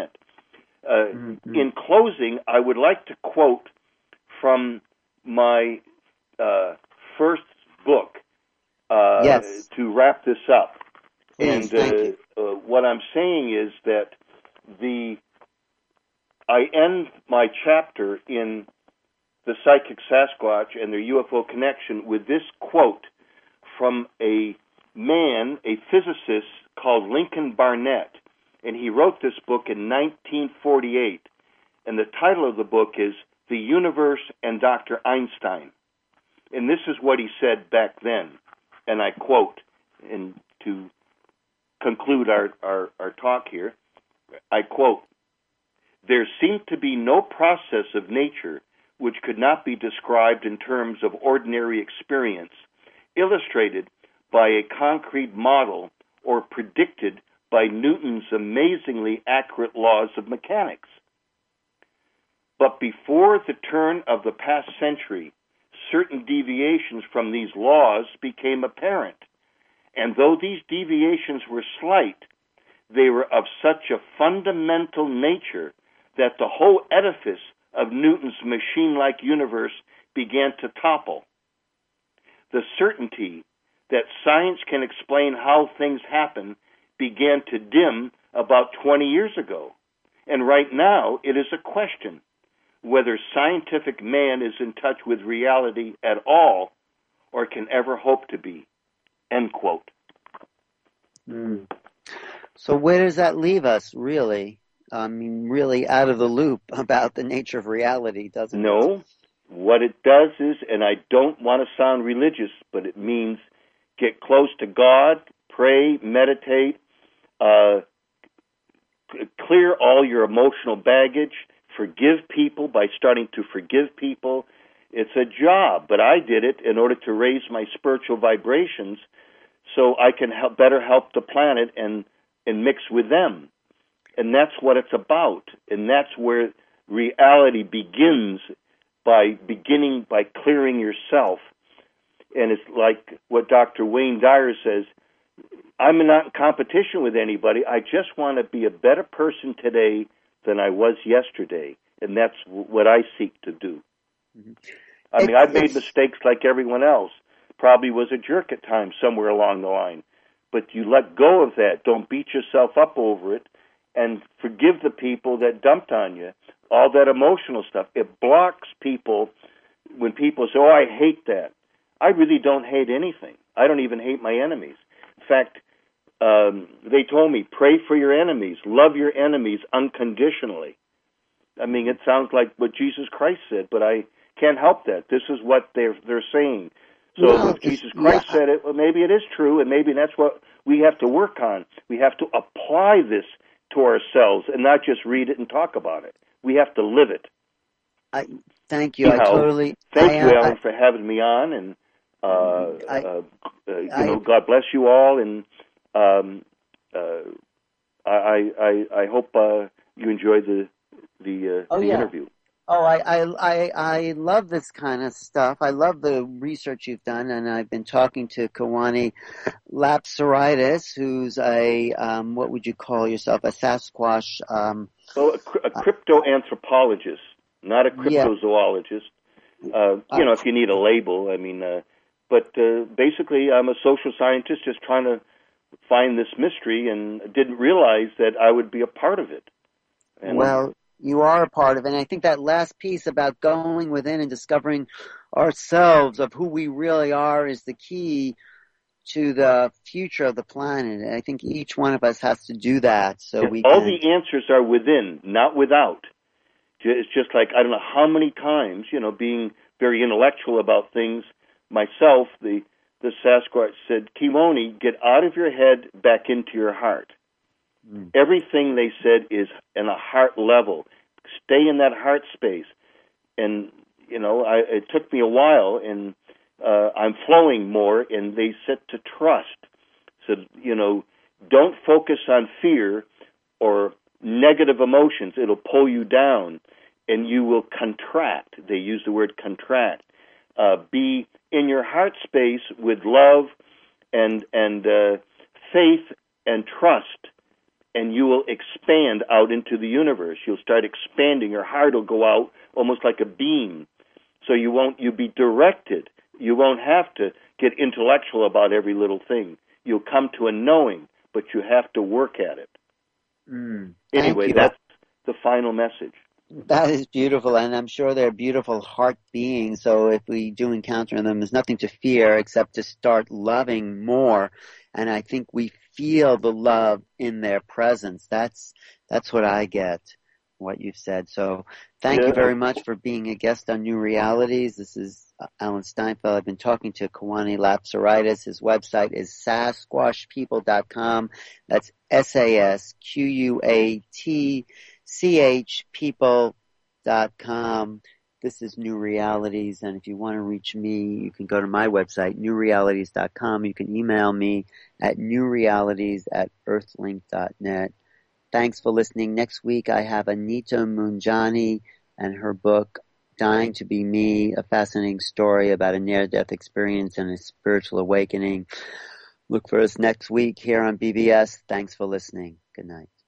In closing, I would like to quote from my first book to wrap this up. Please, and what I'm saying is that I end my chapter in The Psychic Sasquatch and Their UFO Connection with this quote from a man, a physicist called Lincoln Barnett, and he wrote this book in 1948, and the title of the book is The Universe and Dr. Einstein. And this is what he said back then, and I quote, and to conclude our talk here, I quote, "There seemed to be no process of nature which could not be described in terms of ordinary experience, illustrated by a concrete model or predicted by Newton's amazingly accurate laws of mechanics. But before the turn of the past century, certain deviations from these laws became apparent, and though these deviations were slight, they were of such a fundamental nature that the whole edifice of Newton's machine-like universe began to topple. The certainty that science can explain how things happen began to dim about 20 years ago, and right now it is a question whether scientific man is in touch with reality at all or can ever hope to be." End quote. So where does that leave us, really? I mean, really out of the loop about the nature of reality, doesn't it? No. What it does is, and I don't want to sound religious, but it means get close to God, pray, meditate, clear all your emotional baggage, forgive people by starting to forgive people. It's a job, but I did it in order to raise my spiritual vibrations so I can better help the planet and mix with them. And that's what it's about. And that's where reality begins, by clearing yourself. And it's like what Dr. Wayne Dyer says, I'm not in competition with anybody. I just want to be a better person today than I was yesterday. And that's what I seek to do. I mean, I've made mistakes like everyone else. Probably was a jerk at times somewhere along the line. But you let go of that. Don't beat yourself up over it. And forgive the people that dumped on you. All that emotional stuff. It blocks people when people say, oh, I hate that. I really don't hate anything. I don't even hate my enemies. In fact, they told me, pray for your enemies. Love your enemies unconditionally. I mean, it sounds like what Jesus Christ said, but I can't help that. This is what they're saying. So if Jesus Christ said it, well, maybe it is true, and maybe that's what we have to work on. We have to apply this to ourselves and not just read it and talk about it. We have to live it. Thank you. Anyhow, thank you, Alan, for having me on, and God bless you all, and I hope you enjoyed the interview. Oh, I love this kind of stuff. I love the research you've done, and I've been talking to Kawani Lapsaritis, who's a what would you call yourself? A Sasquatch. A cryptoanthropologist, not a cryptozoologist. If you need a label, I mean. But basically, I'm a social scientist just trying to find this mystery and didn't realize that I would be a part of it. And well, you are a part of it. And I think that last piece about going within and discovering ourselves of who we really are is the key to the future of the planet. And I think each one of us has to do that so we all can. the answers are within, not without. It's just like, I don't know how many times, being very intellectual about things, myself, the Sasquatch said, Kimoni, get out of your head, back into your heart. Everything they said is in a heart level. Stay in that heart space. And, it took me a while, and I'm flowing more, and they said to trust. So, don't focus on fear or negative emotions. It'll pull you down, and you will contract. They use the word contract. Be in your heart space with love and faith and trust, and you will expand out into the universe. You'll start expanding. Your heart will go out almost like a beam. So you'll be directed. You won't have to get intellectual about every little thing. You'll come to a knowing, but you have to work at it. Anyway, that's the final message. That is beautiful, and I'm sure they're beautiful heart beings, so if we do encounter them, there's nothing to fear except to start loving more, and I think we feel the love in their presence. That's what I get, what you've said. So thank you very much for being a guest on New Realities. This is Alan Steinfeld. I've been talking to Kewane Lapsaritis. His website is sasquatchpeople.com. That's SASQUATCHpeople.com. This is New Realities, and if you want to reach me, you can go to my website, newrealities.com. You can email me at newrealities@earthlink.net. Thanks for listening. Next week, I have Anita Moonjani and her book, Dying to Be Me, a fascinating story about a near-death experience and a spiritual awakening. Look for us next week here on BBS. Thanks for listening. Good night.